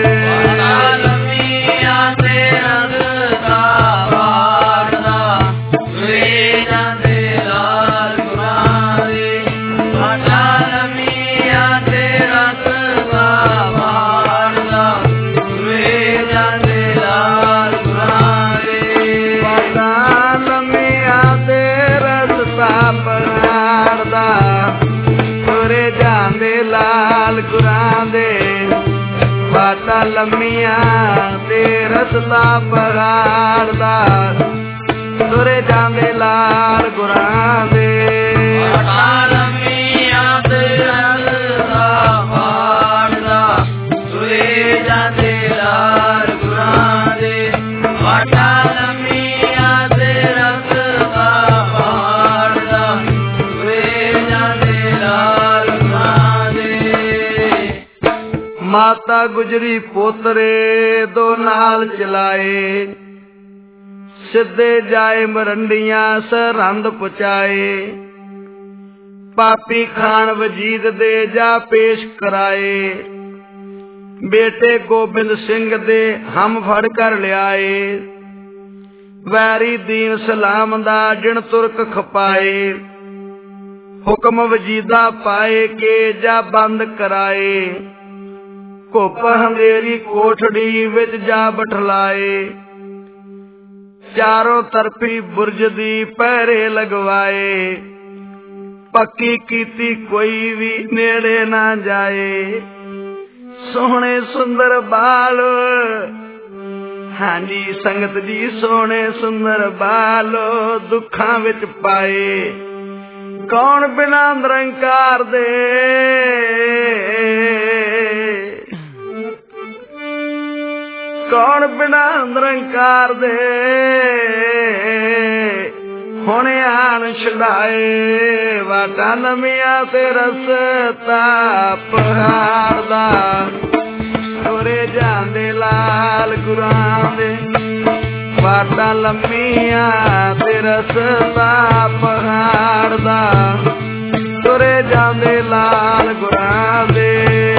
ਵਾਟਾਂ ਲੰਮੀਆਂ ਤੇ ਰਸਤਾ ਪਹਾੜਦਾ ਤੁਰੇ ਜਾਂਦੇ ਲਾਲ ਗੁਰਾਂ ਦੇ ਵਾਟਾਂ ਲੰਮੀਆਂ ਤੇ ਰਸਤਾ ਪਹਾੜਦਾ ਤੁਰੇ ਜਾਂਦੇ ਲਾਲ ਗੁਰਾਂ ਦੇ ਵਾਟਾਂ ਲੰਮੀਆਂ ਤੇ ਰਸਤਾ ਪਹਾੜਦਾ ਤੁਰੇ ਜਾਂਦੇ ਲਾਲ ਗੁਰਾਂ ਦੇ। ਮਾਤਾ ਗੁਜਰੀ ਪੋਤਰੇ ਦੋ ਨਾਲ ਚਲਾਏ ਸਿੱਧੇ ਜਾਏ ਮਰੰਡੀਆਂ ਸਰਹੰਦ ਪਹੁੰਚਾਏ ਪਾਪੀ ਖਾਨ ਵਜੀਦ ਦੇ ਜਾ ਪੇਸ਼ ਕਰਾਏ ਬੇਟੇ ਗੋਬਿੰਦ ਸਿੰਘ ਦੇ ਹਮ ਫੜ ਕਰ ਲਿਆਏ ਵੈਰੀ ਦੀਨ ਸਲਾਮ ਦਾ ਜਿਣ ਤੁਰਕ ਖਪਾਏ ਹੁਕਮ ਵਜੀਦਾ ਪਾਏ ਕੇ ਜਾ ਬੰਦ ਕਰਾਏ ਘੁੱਪ ਹਨੇਰੀ ਕੋਠੜੀ ਵਿੱਚ ਜਾ ਬਠਲਾਏ ਚਾਰੋਂ ਤਰਫੀ ਬੁਰਜ ਦੀ ਪਹਿਰੇ ਲਗਵਾਏ ਪੱਕੀ ਕੀਤੀ ਕੋਈ ਵੀ ਨੇੜੇ ਨਾ ਜਾਏ ਸੋਹਣੇ ਸੁੰਦਰ ਬਾਲ ਹਾਂਜੀ ਸੰਗਤ ਜੀ ਸੋਹਣੇ ਸੁੰਦਰ ਬਾਲ ਦੁੱਖਾਂ ਵਿੱਚ ਪਾਏ ਕੌਣ ਬਿਨਾਂ ਨਿਰੰਕਾਰ ਦੇ ਕੌਣ ਬਿਨਾਂ ਨਿਰੰਕਾਰ ਦੇ ਹੁਣ ਆਣ ਛੁਡਾਏ ਵਾਟਾਂ ਲੰਮੀਆਂ ਤੇ ਰਸਤਾ ਪਹਾੜਦਾ ਤੁਰੇ ਜਾਂਦੇ ਲਾਲ ਗੁਰਾਂ ਦੇ ਵਾਟਾਂ ਲੰਮੀਆਂ ਤੇ ਰਸਤਾ ਪਹਾੜਦਾ ਤੁਰੇ ਜਾਂਦੇ ਲਾਲ ਗੁਰਾਂ ਦੇ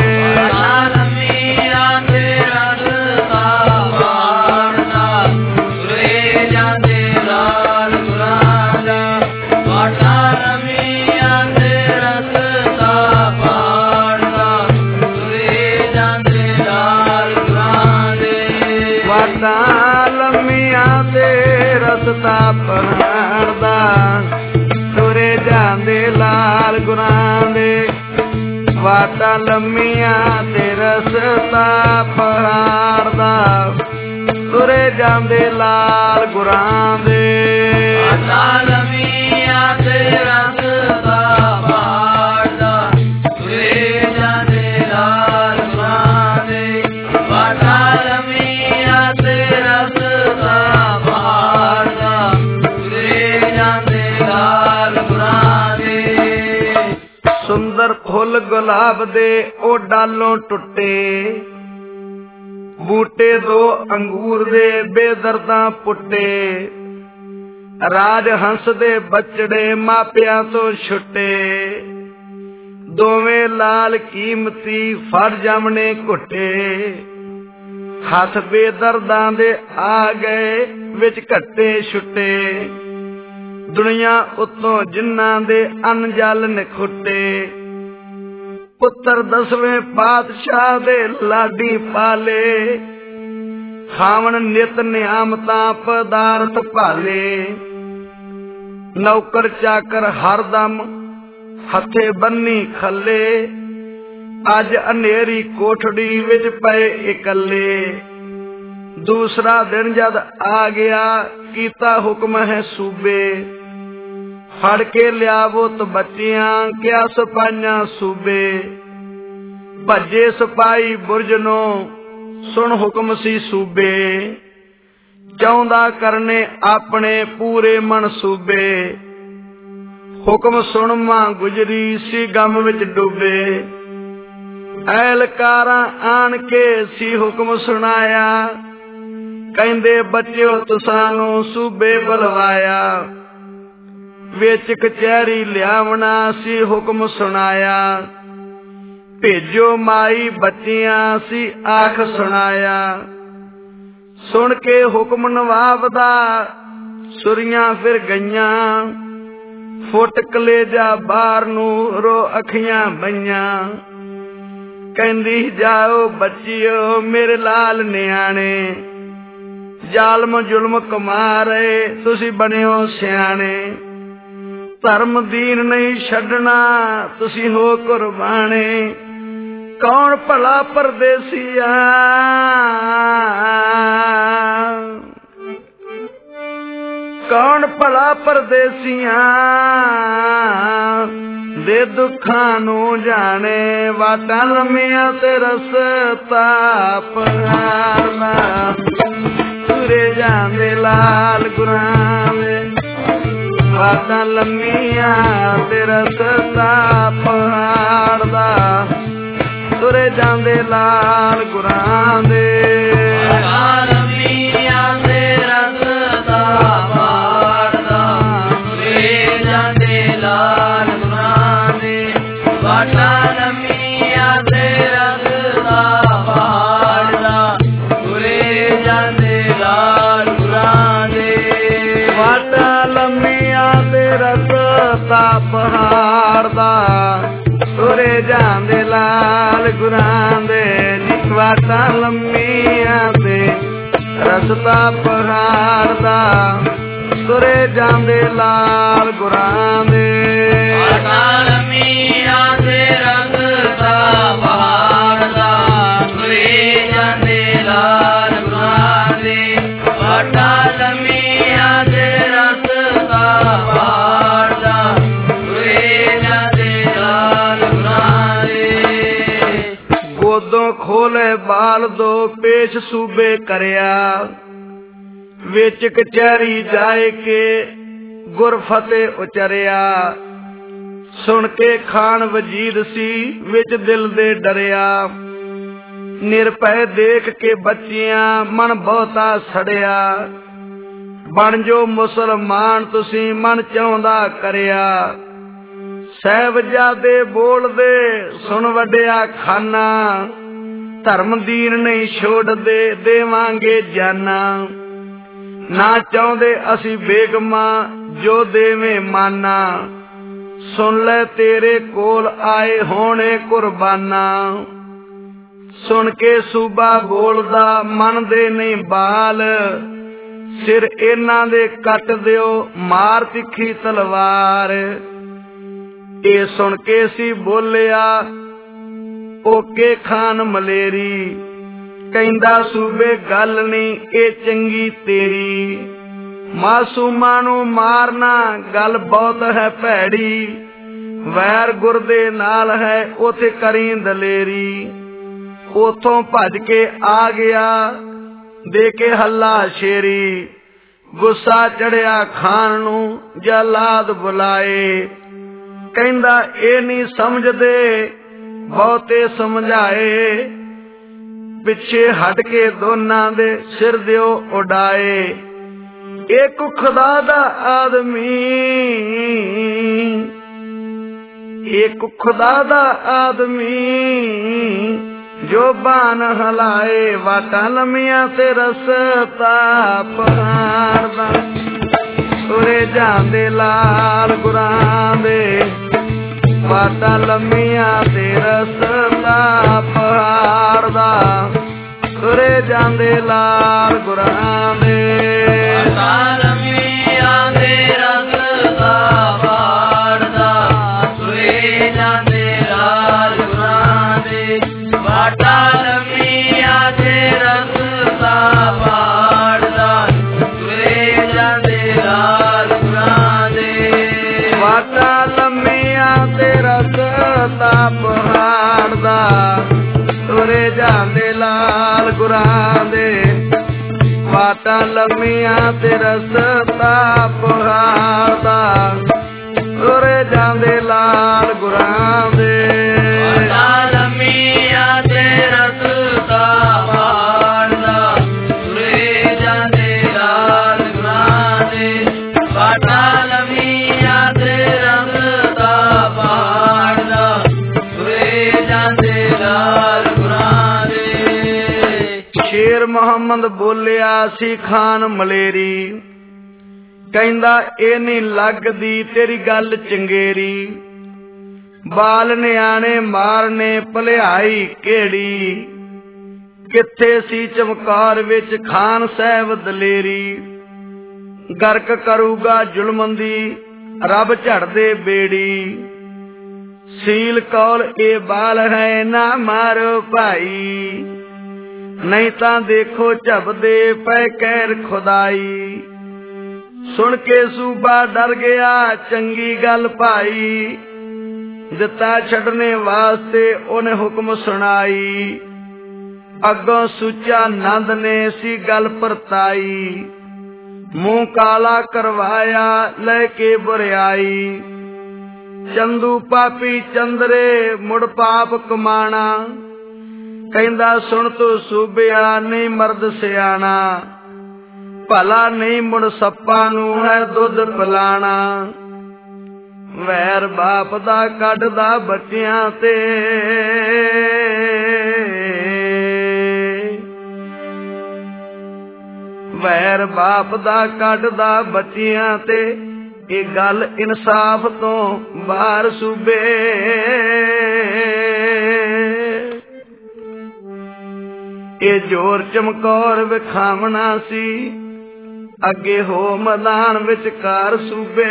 ਰਸਤਾ ਪਹਾੜਦਾ ਤੁਰੇ ਜਾਂਦੇ ਲਾਲ ਗੁਰਾਂ ਦੇ ਵਾਟਾਂ ਲੰਮੀਆਂ ਤੇ ਰਸਤਾ ਪਹਾੜਦਾ ਤੁਰੇ ਜਾਂਦੇ ਲਾਲ ਗੁਰਾਂ ਦੇ ਵਾਟਾਂ ਲੰਮੀਆਂ ਤੇ ਰਸਤਾ ਪਹਾੜਦਾ ਤੁਰੇ ਜਾਂਦੇ ਲਾਲ ਗੁਰਾਂ ਦੇ ਵਾਟਾਂ ਲੰਮੀਆਂ ਤੇ ਰਸਤਾ ਸੁੰਦਰ ਫੁੱਲ ਗੁਲਾਬ ਦੇ ਉਹ ਡਾਲੋਂ ਟੁੱਟੇ ਬੂਟੇ ਦੋ ਅੰਗੂਰ ਦੇ ਬੇਦਰਦਾਂ ਪੁੱਟੇ ਰਾਜ ਹੰਸ ਦੇ ਬੱਚੜੇ ਮਾਪਿਆਂ ਤੋਂ ਛੁੱਟੇ ਦੋਵੇਂ ਲਾਲ ਕੀਮਤੀ ਫੜ ਜਾਮਣੇ ਘੁੱਟੇ ਹੱਥ ਬੇਦਰਦਾਂ ਦੇ ਆ ਗਏ ਵਿੱਚ ਘੱਟੇ ਛੁੱਟੇ ਦੁਨੀਆ ਉਤੋਂ ਜਿਨ੍ਹਾਂ ਦੇ ਅਨਜਲ ਨਖੁੱਟੇ ਪੁੱਤਰ ਦਸਵੇਂ ਪਾਤਸ਼ਾਹ ਦੇ ਲਾਡੀ ਪਾਲੇ ਖਾਵਣ ਨਿਤ ਨਿਆਮਤਾਂ ਪਦਾਰਥ ਭਾਲੇ ਨੌਕਰ ਚਾਕਰ ਹਰਦਮ ਹੱਥੇ ਬੰਨੀ ਖੱਲੇ ਅੱਜ ਹਨੇਰੀ ਕੋਠੜੀ ਵਿੱਚ ਪਏ ਇਕੱਲੇ ਦੂਸਰਾ ਦਿਨ ਜਦ ਆ ਗਿਆ ਕੀਤਾ ਹੁਕਮ ਹੈ ਸੂਬੇ ਫੜ ਕੇ ਲਿਆਵੋ ਬੱਚਿਆਂ ਕਿਆ ਸਿਪਾਹੀਆਂ ਸੂਬੇ ਭੱਜੇ ਸਿਪਾਹੀ ਬੁਰਜ ਨੂੰ ਸੁਣ ਹੁਕਮ ਸੀ ਸੂਬੇ ਚਾਹੁੰਦਾ ਕਰਨੇ ਆਪਣੇ ਪੂਰੇ ਮਨਸੂਬੇ। ਹੁਕਮ ਸੁਣ ਮਾਂ ਗੁਜਰੀ ਸੀ ਗਮ ਵਿੱਚ ਡੁੱਬੇ। ਐਲਕਾਰਾਂ ਆਣ ਕੇ ਸੀ ਹੁਕਮ ਸੁਣਾਇਆ, ਕਹਿੰਦੇ ਬੱਚਿਓ ਤੁਸਾਂ ਨੂੰ ਸੂਬੇ ਬੁਲਵਾਇਆ। ਵਿੱਚ ਕਚਹਿਰੀ ਲਿਆਵਣਾ ਸੀ ਹੁਕਮ ਸੁਣਾਇਆ, ਭੇਜੋ ਮਾਈ ਬੱਚਿਆਂ ਸੀ ਆਖ ਸੁਣਾਇਆ। ਸੁਣ ਕੇ ਹੁਕਮ ਨਵਾਬ ਦਾ ਸੁਰੀਆਂ ਫਿਰ ਗਈਆਂ, ਫੁੱਟ ਕਲੇਜਾ ਬਾਹਰ ਨੂੰ ਰੋ ਅੱਖੀਆਂ ਬਈਆਂ। ਕਹਿੰਦੀ ਜਾਓ ਬੱਚਿਓ ਮੇਰੇ ਲਾਲ ਨਿਆਣੇ, ਜ਼ਾਲਮ ਜ਼ੁਲਮ ਕਮਾ ਰਹੇ ਤੁਸੀਂ ਬਣਿਓ ਸਿਆਣੇ। ਧਰਮ ਦੀਨ ਨਹੀਂ ਛੱਡਣਾ ਤੁਸੀਂ ਹੋ ਕੁਰਬਾਨੇ, ਕੌਣ ਭਲਾ ਪਰਦੇਸੀਆ ਕੌਣ ਭਲਾ ਪਰਦੇਸੀਆਂ ਦੇ ਦੁੱਖਾਂ ਨੂੰ ਜਾਣੇ। ਵਾਟਾਂ ਲੰਮੀਆਂ ਤੇ ਰਸਤਾ ਪਹਾੜਨਾ, ਤੁਰੇ ਜਾਂਦੇ ਲਾਲ ਗੁਰਾਂ ਦੇ। ਵਾਟਾਂ ਲੰਮੀਆਂ ਤੇ ਰਸਤਾ ਪਹਾੜ ਦਾ, ਤੁਰੇ ਜਾਂਦੇ ਲਾਲ ਗੁਰਾਂ ਦੇ। ਵਾਟਾਂ ਲੰਮੀਆਂ ਤੇ ਰਸਤਾ ਪਹਾੜ ਦਾ, ਤੁਰੇ ਜਾਂਦੇ ਲਾਲ ਗੁਰਾਂ ਦੇ। ਵਾਟਾਂ ਲੰਮੀਆਂ ਤੇ ਰਸਤਾ ਪਹਾੜ ਦਾ, ਤੁਰੇ ਜਾਂਦੇ ਲਾਲ ਗੁਰਾਂ ਦੇ। ਵਾਟਾਂ ਲੰਮੀਆਂ ਤੇ ਰਸਤਾ ਪਹਾੜ ਦਾ, ਤੁਰੇ ਜਾਂਦੇ ਲਾਲ ਗੁਰਾਂ ਦੇ। ਵਾਟਾਂ ਲੰਮੀਆਂ ਤੇ ਰਸਤਾ ਪਹਾੜ ਦਾ, ਤੁਰੇ ਜਾਂਦੇ ਲਾਲ ਗੁਰਾਂ ਦੇ। ਵਾਟਾਂ ਲੰਮੀਆਂ ਤੇ ਰਸਤਾ ਪਹਾੜ ਦਾ, ਤੁਰੇ ਜਾਂਦੇ ਲਾਲ ਗੁਰਾਂ ਦੇ। ਵਾਟਾਂ ਲੰਮੀਆਂ ਤੇ ਰਸਤਾ ਪਹਾੜ ਦਾ, ਤੁਰੇ ਜਾਂਦੇ ਲਾਲ ਗੁਰਾਂ ਦੇ। ਗੋਦੋਂ ਖੋਲੇ ਬਾਲ ਦੋ ਪੇਸ਼ ਸੂਬੇ ਕਰਿਆ, ਵਿੱਚ ਕਚਹਿਰੀ ਜਾਏ ਕੇ ਗੁਰ ਫਤਿਹ ਉਚਰਿਆ। ਸੁਣ ਕੇ ਖਾਨ ਵਜੀਦ ਸੀ ਵਿੱਚ ਦਿਲ ਦੇ ਡਰਿਆ, ਨਿਰਭੈ ਦੇਖ ਕੇ ਬੱਚਿਆਂ ਮਨ ਬਹੁਤਾ ਸੜਿਆ। ਬਣ ਜੋ ਮੁਸਲਮਾਨ ਤੁਸੀਂ ਮਨ ਚਾਹੁੰਦਾ ਕਰਿਆ, ਸਾਹਿਬਜ਼ਾਦੇ ਬੋਲਦੇ ਸੁਣ ਵੱਡਿਆ ਖਾਨਾ। ਧਰਮ ਦੀਨ ਨਹੀਂ ਛੋੜਦੇ ਦੇਵਾਂਗੇ ਜਾਨਾਂ, ਨਾ ਚਾਹੁੰਦੇ ਅਸੀਂ ਬੇਗਮਾਂ ਜੋ ਦੇਵੇਂ ਮਾਨਾ। ਸੁਣ ਲੈ ਤੇਰੇ ਕੋਲ ਆਏ ਹੋਣੇ ਕੁਰਬਾਨਾ, ਸੁਣ ਕੇ ਸੂਬਾ ਬੋਲਦਾ ਮੰਨਦੇ ਨਹੀਂ ਬਾਲ। ਸਿਰ ਇਹਨਾਂ ਦੇ ਕੱਟ ਦਿਓ ਮਾਰ ਤਿੱਖੀ ਤਲਵਾਰ। ਇਹ ਸੁਣ ਕੇ ਸੀ ਬੋਲਿਆ ਓਕੇ ਖਾਨ ਮਲੇਰੀ, ਕਹਿੰਦਾ ਸੂਬੇ ਗੱਲ ਨਹੀਂ ਇਹ ਚੰਗੀ ਤੇਰੀ। ਮਾਸੂਮਾਂ ਨੂੰ ਮਾਰਨਾ ਗੱਲ ਬਹੁਤ ਹੈ ਭੈੜੀ, ਵੈਰ ਗੁਰ ਦੇ ਨਾਲ ਹੈ ਉਥੇ ਕਰੀ ਦਲੇਰੀ। ਉਥੋਂ ਭੱਜ ਕੇ ਆ ਗਿਆ ਦੇ ਕੇ ਹੱਲਾ ਸ਼ੇਰੀ, ਗੁੱਸਾ ਚੜਿਆ ਖਾਨ ਨੂੰ ਜਲਾਦ ਬੁਲਾਏ। ਕਹਿੰਦਾ ਇਹ ਨਹੀਂ ਸਮਝਦੇ ਬਹੁਤੇ ਸਮਝਾਏ, ਪਿੱਛੇ ਹਟ ਕੇ ਦੋਨਾਂ ਦੇ ਸਿਰ ਦਿਓ ਉਡਾਏ। ਇੱਕ ਖੁਦਾ ਦਾ ਆਦਮੀ, ਇੱਕ ਖੁਦਾ ਦਾ ਆਦਮੀ ਜੋ ਬਾਨ ਹਲਾਏ। ਵਾਟਾਂ ਲੰਮੀਆਂ ਤੇ ਰਸਤਾ ਪਹਾੜ ਦਾ, ਤੁਰੇ ਜਾਂਦੇ ਲਾਲ ਗੁਰਾਂ ਦੇ। ਵਾਟਾਂ ਲੰਮੀਆਂ ਤੇ ਰਸਤਾ ਪਹਾੜ ਦਾ, ਤੁਰੇ ਜਾਂਦੇ ਲਾਲ ਗੁਰਾਂ ਦੇ। ਵਾਟਾਂ ਲੰਮੀਆਂ ਤੇ ਰਸਤਾ ਪਹਾੜ ਦਾ, ਤੁਰੇ ਜਾਂਦੇ ਲਾਲ ਗੁਰਾਂ ਦੇ। ਵਾਟਾਂ ਲੰਮੀਆਂ ਤੇ ਰਸਤਾ ਪਹਾੜ ਦਾ, ਤੁਰੇ ਜਾਂਦੇ ਲਾਲ ਗੁਰਾਂ ਦੇ। ਵਾਟਾਂ ਲੰਮੀਆਂ ਤੇ ਰਸਤਾ ਪਹਾੜ ਦਾ, ਤੁਰੇ ਜਾਂਦੇ ਲਾਲ ਗੁਰਾਂ ਦੇ। ਵਾਟਾਂ ਲੰਮੀਆਂ ਤੇ ਰਸਤਾ ਪਹਾੜਦਾ ਤੁਰੇ ਜਾਂਦੇ ਲਾਲ ਗੁਰਾਂ ਦੇ ਵਾਟਾਂ ਲੰਮੀਆਂ ਤੇ ਰਸਤਾ ਪਹਾੜਦਾ ਤੁਰੇ ਜਾਂਦੇ ਲਾਲ ਗੁਰਾਂ ਦੇ ਵਾਟਾਂ ਲੰਮੀਆਂ ਤੇ ਰਸਤਾ ਪਹਾੜਦਾ ਤੁਰੇ ਜਾਂਦੇ ਲਾਲ ਗੁਰਾਂ ਦੇ। ਸ਼ੇਰ ਮੁਹੰਮਦ ਬੋਲਿਆ ਸੀ ਖਾਨ ਮਲੇਰੀ, ਕਹਿੰਦਾ ਇਹ ਨੀ ਲੱਗਦੀ ਤੇਰੀ ਗੱਲ ਚੰਗੇਰੀ, ਬਾਲ ਨਿਆਣੇ ਮਾਰਨੇ ਭਲਿਆਈ ਕਿਹੜੀ, ਕਿੱਥੇ ਸੀ ਚਮਕੌਰ ਵਿੱਚ ਖਾਨ ਸਾਹਿਬ ਦਲੇਰੀ, ਗਰਕ ਕਰੂਗਾ ਜ਼ੁਲਮ ਦੀ ਰੱਬ ਝੜਦੇ ਬੇੜੀ, ਸੀਲ ਕੌਲ ਇਹ ਬਾਲ ਹੈ ਨਾ ਮਾਰੋ ਭਾਈ, ਨਹੀਂ ਤਾਂ ਦੇਖੋ ਝਬਦੇ ਪੈ ਕਹਿਰ ਖੁਦਾਈ, ਸੁਣ ਕੇ ਸੂਬਾ ਡਰ ਗਿਆ ਚੰਗੀ ਗੱਲ ਭਾਈ, ਦਿੱਤਾ ਛੱਡਨੇ ਵਾਸਤੇ ਉਹਨੇ ਹੁਕਮ ਸੁਣਾਈ, ਅੱਗੋਂ ਸੁੱਚਾ ਨੰਦ ਨੇ ਸੀ ਗੱਲ ਪਰਤਾਈ, ਮੂੰਹ ਕਾਲਾ ਕਰਵਾਇਆ ਲੈ ਕੇ ਬੁਰਿਆਈ, ਚੰਦੂ ਪਾਪੀ ਚੰਦਰੇ ਮੁੜ ਪਾਪ ਕਮਾਣਾ, ਕਹਿੰਦਾ ਸੁਣ ਤੂੰ ਸੂਬਿਆ ਨਹੀਂ ਮਰਦ ਸਿਆਣਾ, ਭਲਾ ਨਹੀਂ ਮੁੜ ਸੱਪਾਂ ਨੂੰ ਹੈ ਦੁੱਧ ਪਿਲਾਣਾ, ਵੈਰ ਬਾਪ ਦਾ ਕੱਢਦਾ ਬੱਚਿਆਂ ਤੇ ਵੈਰ ਬਾਪ ਦਾ ਕੱਢਦਾ ਬੱਚਿਆਂ ਤੇ, ਇਹ ਗੱਲ ਇਨਸਾਫ ਤੋਂ ਬਾਹਰ ਸੂਬੇ, ਇਹ ਜ਼ੋਰ ਚਮਕੌਰ ਵਿਖਾਵਣਾ ਸੀ, ਅੱਗੇ ਹੋ ਮੈਦਾਨ ਵਿਚਕਾਰ ਸੂਬੇ,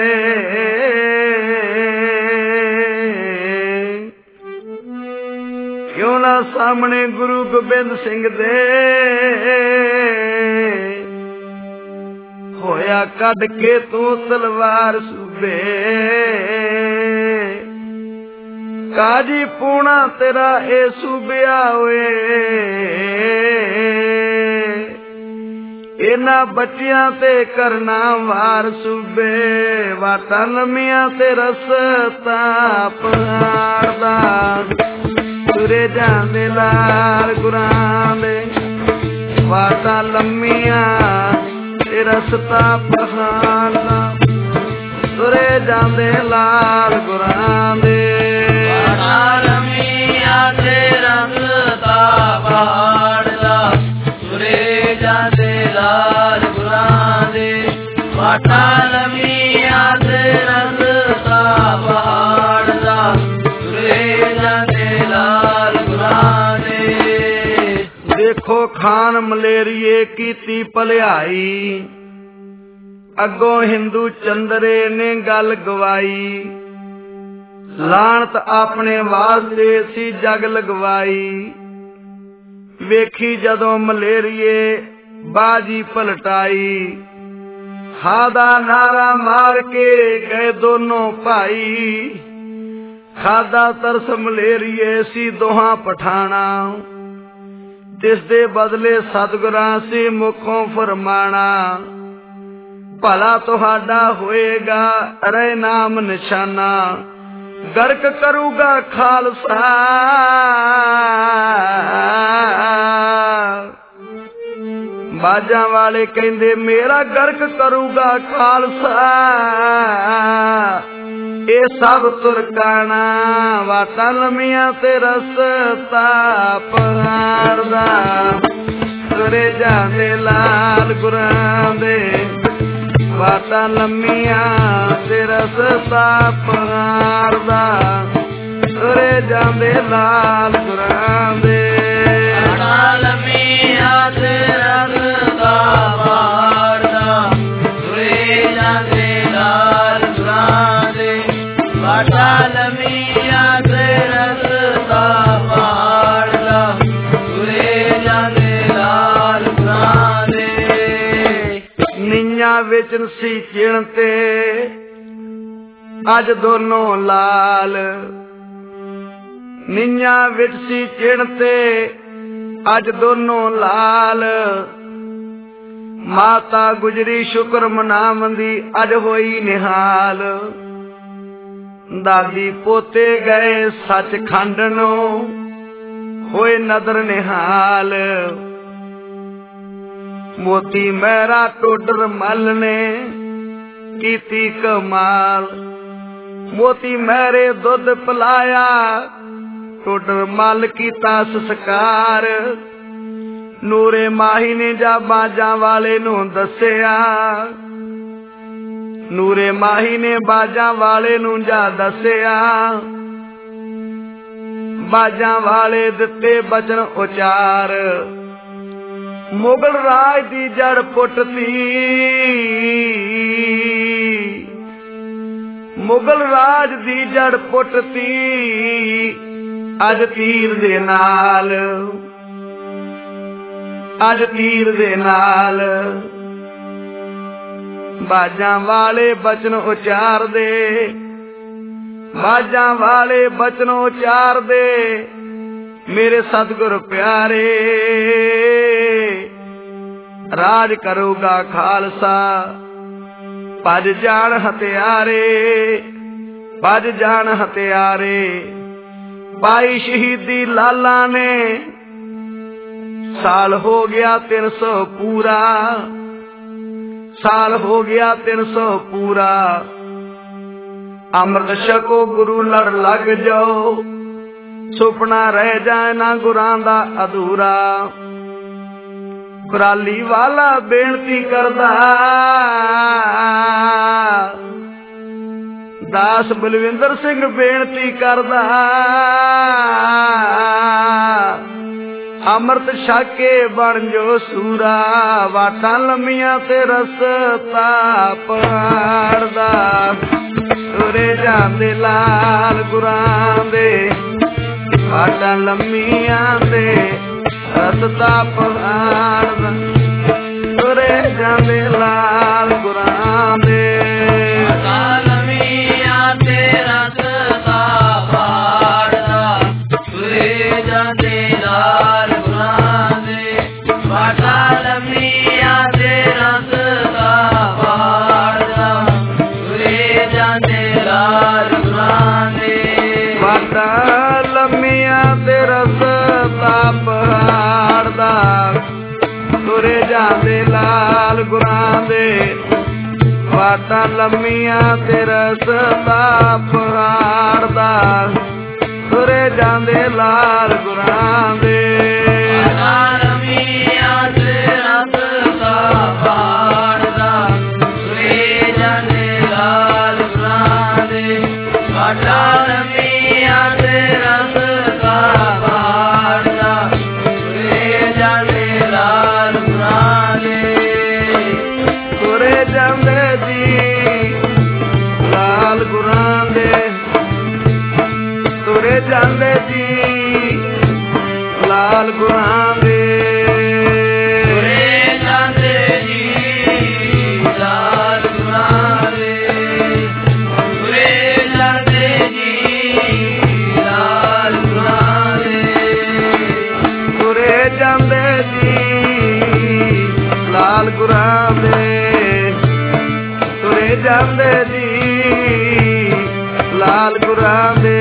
ਕਿਉਂ ਨਾ ਸਾਹਮਣੇ ਗੁਰੂ ਗੋਬਿੰਦ ਸਿੰਘ ਦੇ, ਹੋਇਆ ਕੱਢ ਕੇ ਤੂੰ ਤਲਵਾਰ ਸੂਬੇ, ਕਾਜੀ ਪੂਣਾ ਤੇਰਾ ਇਹ ਸੂਬਿਆ ਓਏ, ਇਹਨਾਂ ਬੱਚਿਆਂ ਤੇ ਕਰਨਾ ਵਾਰ ਸੂਬੇ, ਵਾਟਾਂ ਲੰਮੀਆਂ ਤੇ ਰਸਤਾ ਪਹਾੜਦਾ ਤੁਰੇ ਜਾਂਦੇ ਲਾਲ ਗੁਰਾਂ ਦੇ, ਵਾਟਾਂ ਲੰਮੀਆਂ ਤੇ ਰਸਤਾ ਪਹਾੜਦਾ ਤੁਰੇ ਜਾਂਦੇ ਲਾਲ ਗੁਰਾਂ ਦੇ, ਵਾਟਾਂ ਲੰਮੀਆਂ ਤੇ ਰਸਤਾ ਪਹਾੜਦਾ ਤੁਰੇ ਜਾਂਦੇ ਲਾਲ ਗੁਰਾਂ ਦੇ, ਵਾਟਾਂ ਲੰਮੀਆਂ ਤੇ ਰਸਤਾ ਪਹਾੜਦਾ ਤੁਰੇ ਜਾਂਦੇ ਲਾਲ ਗੁਰਾਂ ਦੇ। ਦੇਖੋ ਖਾਨ ਮਲੇਰੀਏ ਕੀਤੀ ਭਲਿਆਈ, ਅੱਗੋਂ ਹਿੰਦੂ ਚੰਦਰੇ ਨੇ ਗੱਲ ਗਵਾਈ, ਲਾਣਤ ਆਪਣੇ ਵਾਸਤੇ ਸੀ ਜਗ ਲਗਵਾਈ, ਵੇਖੀ ਜਦੋਂ ਮਲੇਰੀਏ ਬਾਜੀ ਪਲਟਾਈ, ਹਾ ਦਾ ਨਾਰਾ ਮਾਰ ਕੇ ਗਏ ਦੋਨੋਂ ਭਾਈ, ਖਾਦਾ ਤਰਸ ਮਲੇਰੀਏ ਸੀ ਦੋਹਾਂ ਪਠਾਣਾ, ਜਿਸ ਦੇ ਬਦਲੇ ਸਤਿਗੁਰਾਂ ਸੀ ਮੁਖੋਂ ਫਰਮਾਣਾ, ਭਲਾ ਤੁਹਾਡਾ ਹੋਏਗਾ ਰਹਿ ਨਾਮ ਨਿਸ਼ਾਨਾ, ਗਰਕ ਕਰੂਗਾ ਖਾਲਸਾ, ਬਾਜਾਂ ਵਾਲੇ ਕਹਿੰਦੇ ਮੇਰਾ ਗਰਕ ਕਰੂਗਾ ਖਾਲਸਾ, ਇਹ ਸਭ ਤੁਰਕਾਣਾ ਵਾਟਾਂ ਲੰਮੀਆਂ ਤੇ ਰਸਤਾ ਪਹਾੜਦਾ ਤੁਰੇ ਜਾਂਦੇ ਲਾਲ ਗੁਰਾਂ ਦੇ, ਵਾਟਾਂ ਲੰਮੀਆਂ ਤੇ ਰਸਤਾ ਪਹਾੜਦਾ ਤੁਰੇ ਜਾਂਦੇ ਲਾਲ ਗੁਰਾਂ ਦੇ, ਵਾਟਾਂ ਲੰਮੀਆਂ ਤੇ ਰਸਤਾ ਪਹਾੜਦਾ ਤੁਰੇ ਜਾਂਦੇ ਲਾਲ ਗੁਰਾਂ ਦੇ, ਵਾਟਾਂ ਲੰਮੀਆਂ ਤੇ ਰਸਤਾ ਪਹਾੜਦਾ ਤੁਰੇ ਜਾਂਦੇ ਲਾਲ ਗੁਰਾਂ ਦੇ। ਨੀਆਂ ਵਿੱਚ ਸੀ ਚਿਣ ਤੇ ਅੱਜ ਦੋਨੋਂ ਲਾਲ, ਨੀਆਂ ਵਿੱਚ ਸੀ ਚਿਣ ਤੇ ਅੱਜ ਦੋਨੋਂ ਲਾਲ, ਮਾਤਾ ਗੁਜਰੀ ਸ਼ੁਕਰ ਮਨਾਵੰਦੀ ਅਜ ਹੋਈ ਨਿਹਾਲ। ਦਾਦੀ ਪੋਤੇ ਗਏ ਸੱਚਖੰਡ ਨੂੰ ਹੋਏ ਨਦਰ ਨਿਹਾਲ। ਮੋਤੀ ਮਹਿਰਾ ਟੋਡਰ ਮੱਲ ਨੇ ਕੀਤੀ ਕਮਾਲ। ਮੋਤੀ ਮਹਿਰੇ ਦੁੱਧ ਪਿਲਾਇਆ ਟੋਡਰ ਮੱਲ ਕੀਤਾ ਸੰਸਕਾਰ। ਨੂਰੇ ਮਾਹੀ ਨੇ ਜਾ ਬਾਜਾਂ ਵਾਲੇ ਨੂੰ ਦੱਸਿਆ। ਨੂਰੇ ਮਾਹੀ ਨੇ ਬਾਜਾਂ ਵਾਲੇ ਨੂੰ ਜਾ ਦੱਸਿਆ। ਬਾਜਾਂ ਵਾਲੇ ਦਿੱਤੇ ਬਚਨ ਉਚਾਰ। ਮੁਗਲ ਰਾਜ ਦੀ ਜੜ ਪੁੱਟਤੀ। ਮੁਗਲ ਰਾਜ ਦੀ ਜੜ ਪੁੱਟਤੀ ਅੱਜ ਤੀਰ ਦੇ ਨਾਲ। ਅੱਜ ਤੀਰ ਦੇ ਨਾਲ ਬਾਜਾਂ ਵਾਲੇ ਬਚਨ ਉਚਾਰਦੇ। ਬਾਜਾਂ ਵਾਲੇ ਬਚਨ ਉਚਾਰਦੇ ਮੇਰੇ ਸਤਿਗੁਰ ਪਿਆਰੇ। ਰਾਜ ਕਰੂਗਾ ਖਾਲਸਾ ਭੱਜ ਜਾਣ ਹਥਿਆਰੇ। ਭੱਜ ਜਾਣ ਹਥਿਆਰੇ। ਬਾਈ ਸ਼ਹੀਦੀ ਲਾਲਾ ਨੇ ਸਾਲ ਹੋ ਗਿਆ 300 ਪੂਰਾ। ਸਾਲ ਹੋ ਗਿਆ 300 ਪੂਰਾ। ਅੰਮ੍ਰਿਤ ਛਕੋ ਗੁਰੂ ਲੜ ਲੱਗ ਜਾਓ। ਸੁਪਨਾ ਰਹਿ ਜਾਏ ਨਾ ਗੁਰਾਂ ਦਾ ਅਧੂਰਾ। ਕੁਰਾਲੀ ਵਾਲਾ ਬੇਨਤੀ ਕਰਦਾ। ਦਾਸ ਬਲਵਿੰਦਰ ਸਿੰਘ ਬੇਨਤੀ ਕਰਦਾ। ਅੰਮ੍ਰਿਤ ਛਕ ਕੇ ਬਣ ਜੋ ਸੂਰਾ। ਵਾਟਾਂ ਲੰਮੀਆਂ ਤੇ ਰਸਤਾ ਪਹਾੜਦਾ। ਤੁਰੇ ਜਾਂਦੇ ਲਾਲ ਗੁਰਾਂ ਦੇ। ਵਾਟਾਂ ਲੰਮੀਆਂ ਤੇ ਰਸਤਾ ਪਹਾੜਦਾ। ਤੁਰੇ ਜਾਂਦੇ ਲਾਲ ਗੁਰਾਂ ਦੇ। ਵਾਟਾਂ ਲੰਮੀਆਂ ਤੇ ਰਸਤਾ ਪਹਾੜਦਾ। ਤੁਰੇ ਜਾਂਦੇ ਲਾਲ ਗੁਰਾਂ ਦੇ। ਵਾਟਾਂ ਲੰਮੀਆਂ ਤੇ ਰਸਤਾ ਪਹਾੜਦਾ। ਤੁਰੇ ਜਾਂਦੇ ਲਾਲ ਗੁਰਾਂ ਦੇ। ਵਾਟਾਂ ਲੰਮੀਆਂ ਤੇ ਰਸਤਾ ਪਹਾੜਦਾ। ਤੁਰੇ ਜਾਂਦੇ ਲਾਲ ਗੁਰਾਂ ਦੇ। ਵਾਟਾਂ ਲੰਮੀਆਂ ਤੇ ਰਸਤਾ ਪਹਾੜਦਾ। ਤੁਰੇ ਜਾਂਦੇ ਲਾਲ ਗੁਰਾਂ ਦੇ। ਵਾਟਾਂ ਲੰਮੀਆਂ ਤੇ ਰਸਤਾ ਪਹਾੜਦਾ। ਤੁਰੇ ਜਾਂਦੇ ਲਾਲ ਗੁਰਾਂ ਦੇ। ਵਾਟਾਂ ਲੰਮੀਆਂ ਤੇ ਰਸਤਾ ਪਹਾੜਦਾ। ਤੁਰੇ ਜਾਂਦੇ ਲਾਲ ਗੁਰਾਂ ਦੇ। ਤੁਰੇ ਜਾਂਦੇ ਜੀ ਲਾਲ ਗੁਰਾਂ ਦੇ। ਤੁਰੇ ਜਾਂਦੇ ਜੀ ਲਾਲ ਗੁਰਾਂ ਦੇ। ਤੁਰੇ ਜਾਂਦੇ ਜੀ ਲਾਲ ਗੁਰਾਂ ਦੇ। ਤੁਰੇ ਜਾਂਦੇ ਜੀ ਲਾਲ ਗੁਰਾਂ ਦੇ। ਤੁਰੇ ਜਾਂਦੇ ਜੀ ਲਾਲ ਗੁਰਾਂ ਦੇ। ਤੁਰੇ ਜਾਂਦੇ ਜੀ ਲਾਲ ਗੁਰਾਂ ਦੇ।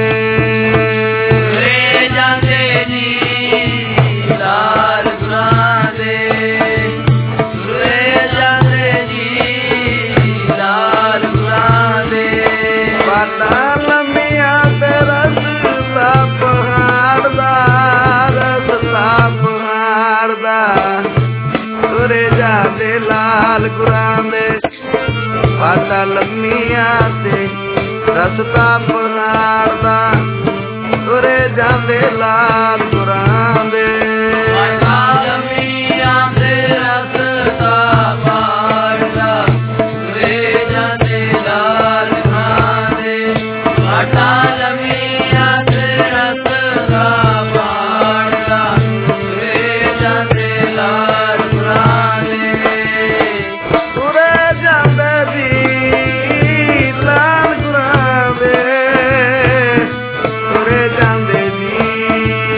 ਤੁਰੇ ਜਾਂਦੇ ਜੀ ਲਾਲ ਗੁਰਾਂ ਦੇ। ਤੁਰੇ ਜਾਂਦੇ ਜੀ ਲਾਲ ਗੁਰਾਂ ਦੇ। ਵਾਟਾਂ ਲੰਮੀਆਂ ਤੇ ਰਸਤਾ ਪਹਾੜਦਾ। ਰਸਤਾ ਪਹਾੜਦਾ। ਤੁਰੇ ਜਾਂਦੇ ਲਾਲ ਗੁਰਾਂ ਦੇ। ਵਾਟਾਂ ਲੰਮੀਆਂ ਤੇ ਰਸਤਾ ਪਹਾੜਦਾ। ਤੁਰੇ ਜਾਂਦੇ ਲਾਲ ਗੁਰਾਂ ਦੇ। ਵਾਟਾਂ ਲੰਮੀਆਂ ਤੇ ਰਸਤਾ ਪਹਾੜਦਾ। ਤੁਰੇ ਜਾਂਦੇ ਲਾਲ ਗੁਰਾਂ ਦੇ। ਵਾਟਾਂ ਲੰਮੀਆਂ ਤੇ ਰਸਤਾ ਪਹਾੜਦਾ। ਤੁਰੇ ਜਾਂਦੇ ਲਾਲ ਗੁਰਾਂ ਦੇ। ਤੁਰੇ ਜਾਂਦੇ ਜੀ ਲਾਲ ਗੁਰਾਂ ਦੇ। ਤੁਰੇ ਜਾਂਦੇ ਜੀ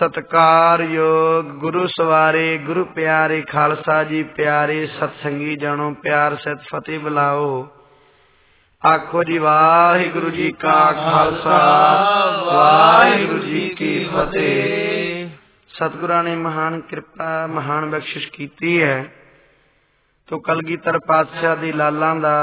सत्कारयोग गुरु सवारे गुरु प्यारे खालसा जी प्यारे सत्संगी जनो प्यार सत फतेह बुलाओ। आखो जी वाहिगुरु जी का खालसा वाहिगुरु जी की फतेह। सतगुरां ने महान कृपा महान बख्शिश कीती है तो कलगीधर पातशाह दी लालां दा,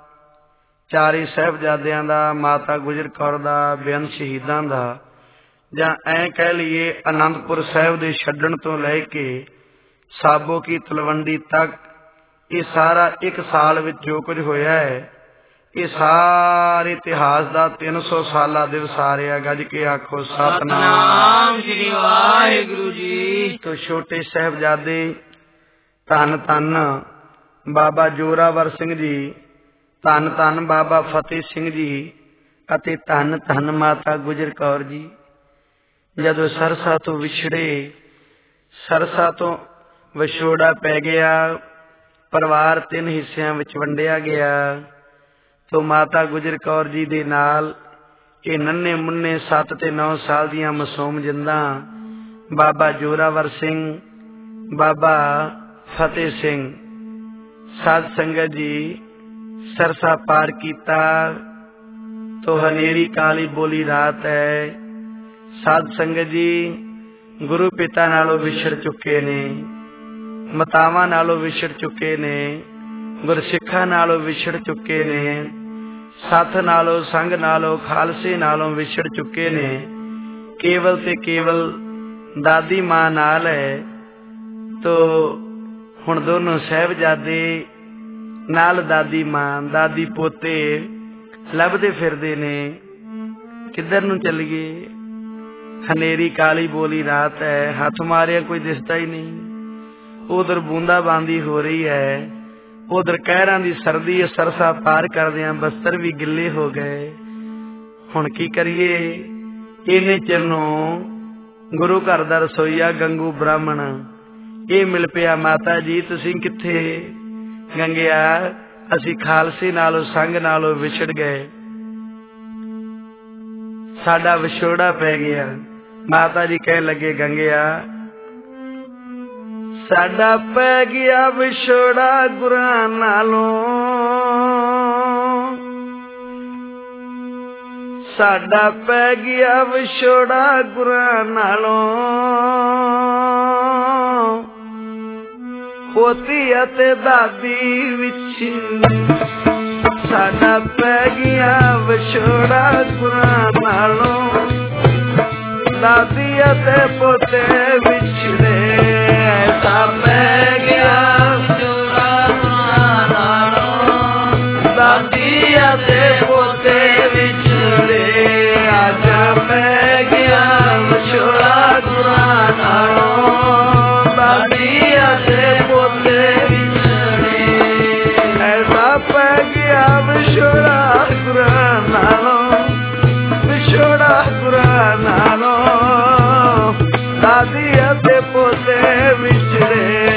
चारे साहिबजादियां दा, माता गुजर कौर दा, बेअंत शहीदां दा, ਜਾਂ ਐ ਕਹਿ ਲਈਏ ਆਨੰਦਪੁਰ ਸਾਹਿਬ ਦੇ ਛੱਡਣ ਤੋਂ ਲੈ ਕੇ ਸਾਬੋ ਕੀ ਤਲਵੰਡੀ ਤੱਕ ਇਹ ਸਾਰਾ ਇੱਕ ਸਾਲ ਵਿੱਚ ਜੋ ਕੁਝ ਹੋਇਆ ਹੈ ਇਹ ਸਾਰੇ ਇਤਿਹਾਸ ਦਾ 300 ਸਾਲਾ ਦਿਵਸ ਆ ਰਿਹਾ। ਗੱਜ ਕੇ ਆਖੋ ਸਤਨਾਮ ਸ੍ਰੀ ਵਾਹਿਗੁਰੂ ਜੀ। ਤੋਂ ਛੋਟੇ ਸਾਹਿਬਜ਼ਾਦੇ ਧੰਨ ਧੰਨ ਬਾਬਾ ਜੋਰਾਵਰ ਸਿੰਘ ਜੀ, ਧੰਨ ਧੰਨ ਬਾਬਾ ਫਤਿਹ ਸਿੰਘ ਜੀ ਅਤੇ ਧੰਨ ਧੰਨ ਮਾਤਾ ਗੁਜਰ ਕੌਰ ਜੀ ਜਦੋਂ ਸਰਸਾ ਤੋਂ ਵਿਛੜੇ, ਸਰਸਾ ਤੋਂ ਵਿਛੋੜਾ ਪੈ ਗਿਆ, ਪਰਿਵਾਰ 3 ਹਿੱਸਿਆਂ ਵਿੱਚ ਵੰਡਿਆ ਗਿਆ ਤੋਂ ਮਾਤਾ ਗੁਜਰ ਕੌਰ ਜੀ ਦੇ ਨਾਲ ਇਹ ਨੰਨੇ ਮੁੰਨੇ 7 ਤੇ 9 ਸਾਲ ਦੀਆਂ ਮਾਸੂਮ ਜਿੰਦਾਂ ਬਾਬਾ ਜੋਰਾਵਰ ਸਿੰਘ, ਬਾਬਾ ਫਤਿਹ ਸਿੰਘ, ਸਾਧ ਸੰਗਤ ਜੀ ਸਰਸਾ ਪਾਰ ਕੀਤਾ ਤੋਂ ਹਨੇਰੀ ਕਾਲੀ ਬੋਲੀ ਰਾਤ ਹੈ। ਸਾਧ ਸੰਗਤ ਜੀ ਗੁਰੂ ਪਿਤਾ ਨਾਲੋਂ ਵਿਛੜ ਚੁੱਕੇ ਨੇ, ਮਾਤਾਵਾਂ ਨਾਲੋਂ ਵਿਛੜ ਚੁੱਕੇ ਨੇ, ਗੁਰਸਿੱਖਾਂ ਨਾਲੋਂ ਵਿਛੜ ਚੁੱਕੇ ਨੇ, ਸਾਥ ਨਾਲੋਂ ਸੰਗ ਨਾਲੋਂ ਖਾਲਸੇ ਨਾਲੋਂ ਵਿਛੜ ਚੁੱਕੇ ਨੇ। ਕੇਵਲ ਤੇ ਕੇਵਲ ਦਾਦੀ ਮਾਂ ਨਾਲ ਹੈ ਤੋ ਹੁਣ ਦੋਨੋਂ ਸਾਹਿਬਜ਼ਾਦੇ ਨਾਲ ਦਾਦੀ ਮਾਂ ਦਾਦੀ ਪੋਤੇ ਲੱਭਦੇ ਫਿਰਦੇ ਨੇ ਕਿੱਧਰ ਨੂੰ ਚੱਲੀਏ। ਹਨੇਰੀ ਕਾਲੀ ਬੋਲੀ ਰਾਤ ਹੈ, ਹੱਥ ਮਾਰਿਆ ਕੋਈ ਦਿਸਦਾ ਹੀ ਨਹੀਂ। ਉਧਰ ਬੂੰਦਾ ਬਾਂਦੀ ਹੋ ਰਹੀ ਹੈ, ਉਧਰ ਕਹਿਰਾਂ ਦੀ ਸਰਦੀ ਹੈ। ਸਰਸਾ ਪਾਰ ਕਰਦਿਆਂ ਬਸਤਰ ਵੀ ਗਿੱਲੇ ਹੋ ਗਏ। ਹੁਣ ਕੀ ਕਰੀਏ। ਇੰਨੇ ਚਿਰ ਨੂੰ ਗੁਰੂ ਘਰ ਦਾ ਰਸੋਈਆ ਗੰਗੂ ਬ੍ਰਾਹਮਣ ਇਹ ਮਿਲ ਪਿਆ, ਮਾਤਾ ਜੀ ਤੁਸੀਂ ਕਿੱਥੇ। ਗੰਗਿਆ ਅਸੀਂ ਖਾਲਸੇ ਨਾਲੋਂ ਸੰਗ ਨਾਲੋਂ ਵਿਛੜ ਗਏ, ਸਾਡਾ ਵਿਛੋੜਾ ਪੈ ਗਿਆ। ਮਾਤਾ ਜੀ ਕਹਿਣ ਲੱਗੇ ਗੰਗਿਆ ਸਾਡਾ ਪੈ ਗਿਆ ਵਿਛੋੜਾ ਗੁਰਾਂ ਨਾਲੋਂ, ਸਾਡਾ ਪੈ ਗਿਆ ਵਿਛੋੜਾ ਗੁਰਾਂ ਨਾਲੋਂ, ਪੋਤੀ ਅਤੇ ਦਾਦੀ ਵਿੱਚ ਸਾਡਾ ਪੈ ਗਿਆ ਵਿਛੋੜਾ ਗੁਰਾਂ ਨਾਲੋਂ, ਦਾਦੀ ਅਤੇ ਪੋਤੇ ਵਿਛੜੇ ਐਸਾ ਪੈ ਗਿਆ ਵਿਛੋੜਾ ਗੁਰਾਂ ਨਾਲੋਂ, ਦਾਦੀ ਅਤੇ ਪੋਤੇ ਵਿਛੜੇ ਅੱਜ ਪੈ ਗਿਆ ਵਿਛੋੜਾ ਗੁਰਾਂ ਨਾਲੋਂ, ਦਾਦੀ ਅਤੇ ਪੋਤੇ ਵਿਛੜੇ ਐਸਾ ਪੈ ਗਿਆ ਵਿਛੋੜਾ ਗੁਰਾਂ ਨਾਲੋਂ, ਵਿਛੋੜਾ ਗੁਰਾਂ ਨਾਲੋਂ, ਦਾਦੀ ਅਤੇ ਪੋਤੇ ਵਿਛੜੇ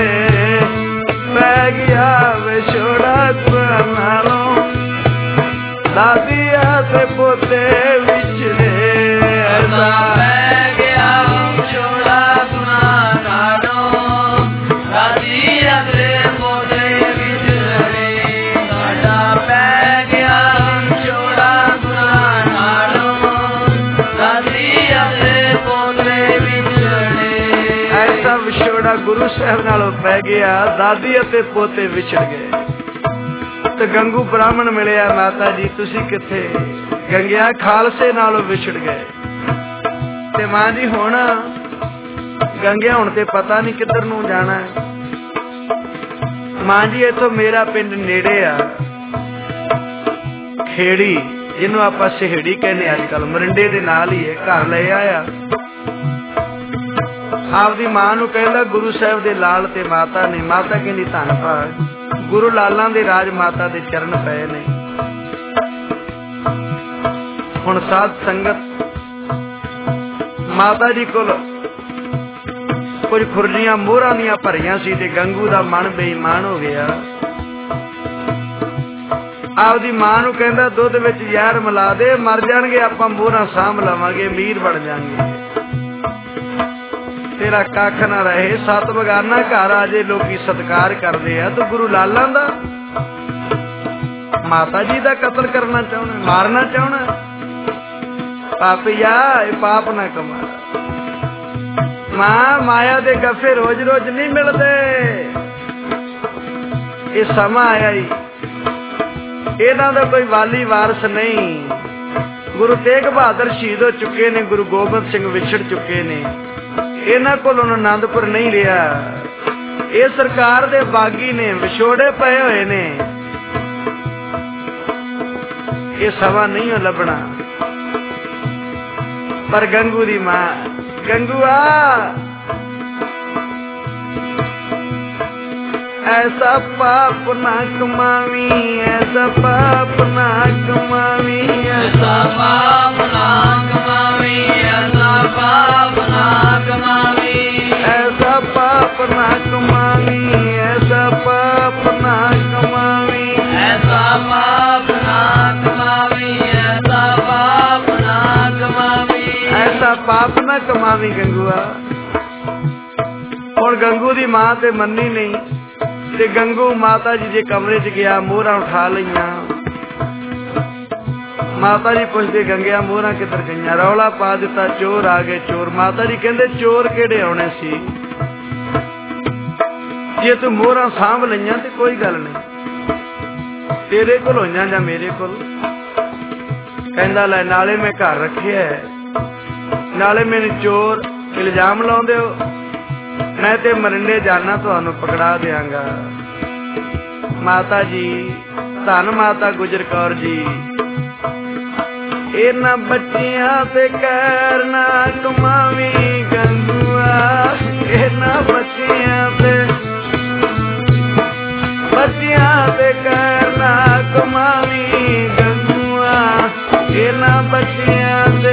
ਪੈ ਗਿਆ ਵਿਛੋੜਾ ਗੁਰਾਂ ਨਾਲੋਂ, ਦਾਦੀ ਅਤੇ ਪੋਤੇ ਵਿਛੜੇ ਐਸਾ ਪੈ ਗਿਆ ਵਿਛੋੜਾ ਗੁਰਾਂ ਨਾਲੋਂ, ਦਾਦੀ ਅਤੇ ਪੋਤੇ ਵਿਛੜੇ ਸਾਡਾ ਪੈ ਗਿਆ ਵਿਛੋੜਾ ਗੁਰਾਂ ਨਾਲੋਂ, ਦਾਦੀ ਅਤੇ ਪੋਤੇ ਵਿਛੜੇ ਐਸਾ ਵਿਛੋੜਾ ਗੁਰੂ ਸਾਹਿਬ ਨਾਲੋਂ ਪੈ ਗਿਆ, ਦਾਦੀ ਅਤੇ ਪੋਤੇ ਵਿਛੜ ਗਏ। ਤੇ ਗੰਗੂ ਬ੍ਰਾਹਮਣ ਮਿਲਿਆ, ਮਾਤਾ ਜੀ ਤੁਸੀਂ ਕਿੱਥੇ। ਗੰਗਿਆ ਖਾਲਸੇ ਨਾਲੋਂ ਵਿਛੜ ਗਏ। ਤੇ ਮਾਂ ਜੀ ਹੁਣ ਗੰਗਿਆ ਹੁਣ ਤੇ ਪਤਾ ਨਹੀਂ ਕਿੱਧਰ ਨੂੰ ਜਾਣਾ। ਮਾਂ ਜੀ ਇੱਥੋਂ ਮੇਰਾ ਪਿੰਡ ਨੇੜੇ ਆ, ਖੇੜੀ ਜਿਹਨੂੰ ਆਪਾਂ ਸਿਹੜੀ ਕਹਿੰਦੇ ਅੱਜ ਕੱਲ, ਮਰਿੰਡੇ ਦੇ ਨਾਲ ਹੀ ਹੈ। ਘਰ ਲੈ ਆਇਆ, ਆਪਦੀ ਮਾਂ ਨੂੰ ਕਹਿੰਦਾ ਗੁਰੂ ਸਾਹਿਬ ਦੇ ਲਾਲ ਤੇ ਮਾਤਾ ਨੇ। ਮਾਤਾ ਕਹਿੰਦੀ ਧੰਨ ਭਾਗ ਗੁਰੂ ਲਾਲਾਂ ਦੇ ਰਾਜ ਮਾਤਾ ਦੇ ਚਰਨ ਪਏ ਨੇ। ਹੁਣ ਸਾਧ ਸੰਗਤ ਮਾਤਾ ਜੀ ਕੋਲ ਕੁਝ ਖੁਰਲੀਆਂ ਮੋਹਰਾਂ ਦੀਆਂ ਭਰੀਆਂ ਸੀ ਤੇ ਗੰਗੂ ਦਾ ਮਨ ਬੇਈਮਾਨ ਹੋ ਗਿਆ। ਆਪਦੀ ਮਾਂ ਨੂੰ ਕਹਿੰਦਾ ਦੁੱਧ ਵਿੱਚ ਜ਼ਹਿਰ ਮਿਲਾ ਦੇ, ਮਰ ਜਾਣਗੇ ਆਪਾਂ ਮੋਹਰਾਂ ਸਾਂਭ ਲਵਾਂਗੇ, ਅਮੀਰ ਬਣ ਜਾਣਗੇ। तेरा कख ना रहे, सत बगाना घर आ जे लोकी सत्कार करते हैं। तो गुरु लाला दा माता जी का कतल करना चाहना, मारना चाहना, पापिया पाप ना कमा। मां माया दे गफे रोज रोज नहीं मिलते, ये समा आया ही, इन्हां दा कोई वाली वारस नहीं। गुरु तेग बहादुर शहीद हो चुके ने, गुरु गोबिंद सिंह विछड़ चुके ने, इन्हां कोल आनंदपुर नहीं रहा। ये सरकार दे बागी ने, विछोड़े पे हुए ने, ये समा नहीं हो लभना। पर गंगू दी मां, गंगूआ ऐसा पाप ना कमावी, ऐसा पाप ना कमावी, ऐसा पाप ना कमावी, ऐसा पाप ना कमावी, ऐसा पाप ना कमावी, ऐसा पाप ना कमावी, ऐसा पाप ना कमावी, ऐसा पाप ना कमावी, ऐसा पाप ना कमावी गंगूआ। हुण गंगू दी मां ते मन्नी नहीं, ते गंगू माता जी जे कमरे च गया, मोहरा उठा लईयां। माता जी पुछदे गंगिया मोहरा किधर गईयां, रौला पा दिता चोर आ गए चोर। माता जी कहंदे चोर केड़े आउणे सी, जे तू मोहरा सांभ लईयां ते कोई गल नहीं, तेरे कोल होईयां जां मेरे कोल। कहंदा ले नाले मैं घर रखिया है, नाले मैनू चोर इल्जाम लाउंदे हो, मैं ते मरिंडे जाना तुहानू पकड़ा देंगा। माता जी धन माता गुजर कौर जी, इन्हां बच्चियां ते कहर ना कमावी गंगूआ, इन्हां बच्चियां ते कहर ना कमावी गंगूआ, इन्हां बच्चियां ते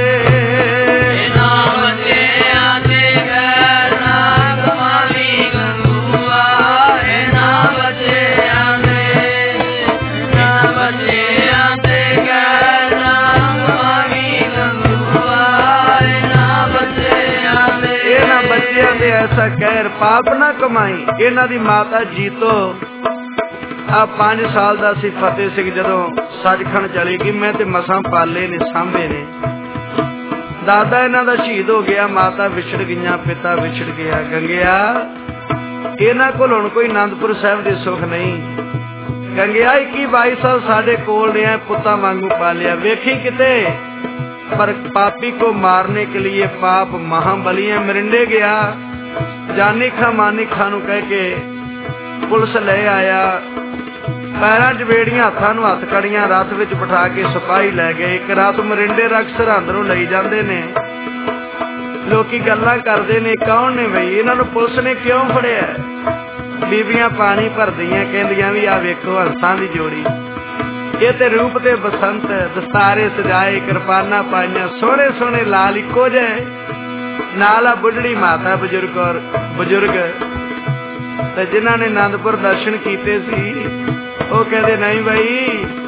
ऐसा कहर पाप ना कमाई। इन्हां दी माता जीतो आ 5 साल दा सी फतेह सिंह जदों सचखंड चली गई, मैं ते मसां पाले ने सांभे ने। दादा इन्हां दा शहीद हो गया, माता विछड़ गईयां, पिता विछड़ गया। गंगिया इन्हां कोल हुण कोई आनंदपुर साहिब दे सुख नहीं। गंगिया 21-22 साल साडे कोल रिहा, पुत्तां वांगू पालिया, वेखी किते। पर पापी को मारने के लिए पाप महाबलियां मरिंडे गया, जानी खा मानी खा नू कह के पुलिस ले आया, पैरां च बेड़ियां, हत्थां नू हत्थ कड़ियां, रथ विच बिठा के सिपाही लै गए। एक रात मरिंडे रख सरहंद नू लई जांदे ने, लोकी गल्लां करदे ने कौन ने बई इन्हां नू पुलिस ने क्यों फड़िया। बीबियां पानी भरदियां, कहंदियां भी आ वेखो हंसां दी जोड़ी, ये ते रूप ते बसंत, दस्तारे सजाए, किरपाना पाइयां, सोहणे सोहणे लाल इक्को जिहे, नाल आ बुढ़ड़ी माता बजुर्ग और बुजुर्ग ते जिन्हां ने आनंदपुर दर्शन कीते सी, ओ कहदे नहीं बई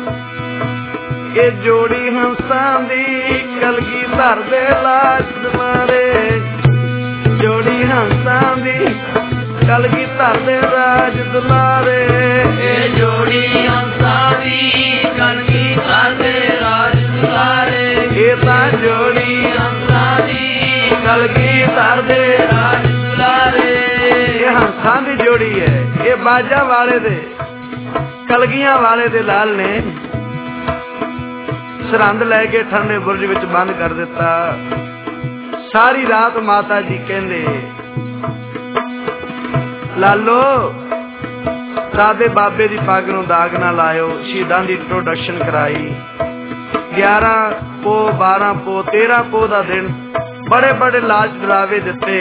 ये जोड़ी हंसां दी कलगीधर दे लाज दुलारे, जोड़ी हंसां दी कलगीधर दे राज दुलारे, ये जोड़ी हंसां दी कलगीधर दे राज दुलारे, ये तां जोड़ी हंसां दी कलगीधर दे राज दुलारे, ये हंसां दी जोड़ी है। ये बाजा वाले दे कलगियां वाले दे लाल ने सरहंद लैके ठंडे बुरज विच बंद कर दिता। सारी रात माता जी कहंदे लालो दादे बाबे दी पग नूं दाग ना लायो, शहीदां दी इंट्रोडक्शन कराई। 11 पो 12 पो 13 पो दा दिन बड़े बड़े लाज डरावे दिते।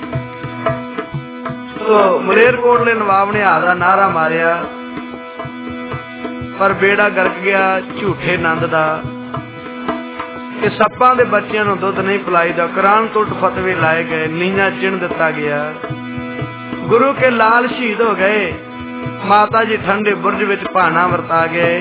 तो मलेरकोटले नवाब ने आदा नारा मारिया, पर बेड़ा गर्क गया झूठे नंद दा कि सप्पां दे बच्चियां नूं दुध नहीं पिलाईदा। कुरान तो फतवे लाए गए, नींजा चिण दिता गया। गुरु के लाल शहीद हो गए। माता जी ठंडे बुरज विच भाना वरता गए।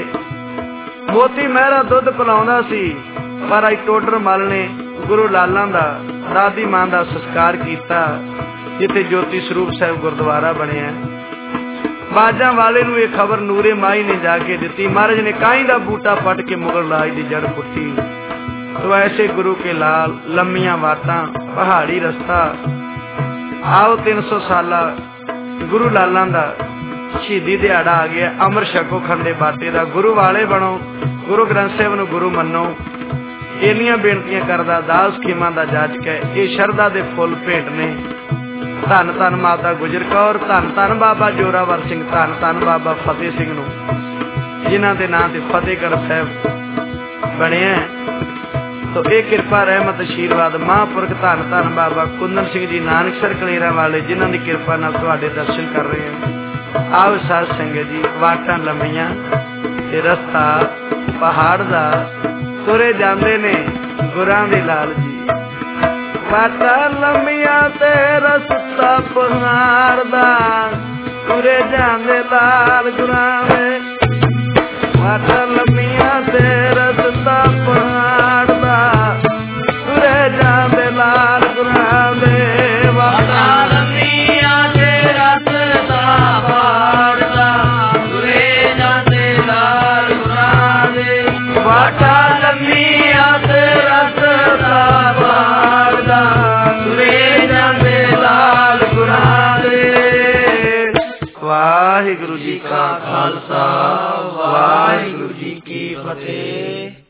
मोती महरा दुध पिलाउंदा सी, पर अज टोडर मल ने गुरु लालां दा ਦਾਦੀ मां का संस्कार किया जिथे ज्योति स्वरूप साहिब गुरुद्वारा बनिया। बाजा वाले नूं यह खबर नूरे माई ने जाके दी। महाराज ने काई का बूटा पट के मुगल राज की जड़ पुट्टी। तो ऐसे गुरु के लाल लम्मिया वाटां पहाड़ी रस्ता आओ 300 साला गुरु लालां दा शहीदी दिहाड़ा आ गया। अमर छको खंडे बाटे दा। गुरु वाले बनो, गुरु ग्रंथ साहिब नूं गुरु मनो। इन्नियां बेनतियां करदा दास खीमा दा जज के ये शरदा दे फुल भेंट ने। धन धन माता गुजर कौर, धन धन बाबा जोरावर सिंह, धन धन बाबा फतेह सिंह नूं जिन्हां दे नां ते फतेहगढ़ साहिब बनिया। तो ये कृपा रहमत आशीर्वाद महापुरख धन धन बाबा कुंदन सिंह जी नानकसर कलेरा वाले जिन्हां दी कृपा नाल तुहाडे दर्शन कर रहे हैं। आओ साध संगत जी, वाटां लम्मियां ते रस्ता पहाड़ दा तुरे जांदे ने गुरां दे लाल जी। वाटां लम्मियां ते रस्ता पहाड़ दा तुरे जांदे लाल गुरां दे। वाटां लम्मियां ते रस्ता पहाड़ दा तुरे जांदे लाल गुरां दे। वाटां लम्मियां ते रस्ता पहाड़ दा तुरे जांदे लाल गुरां दे। वाटां लम्मियां ते रस्ता पहाड़ दा तुरे जांदे लाल गुरां दे। वाहिगुरु जी का खालसा, वाहिगुरु जी की फतेह।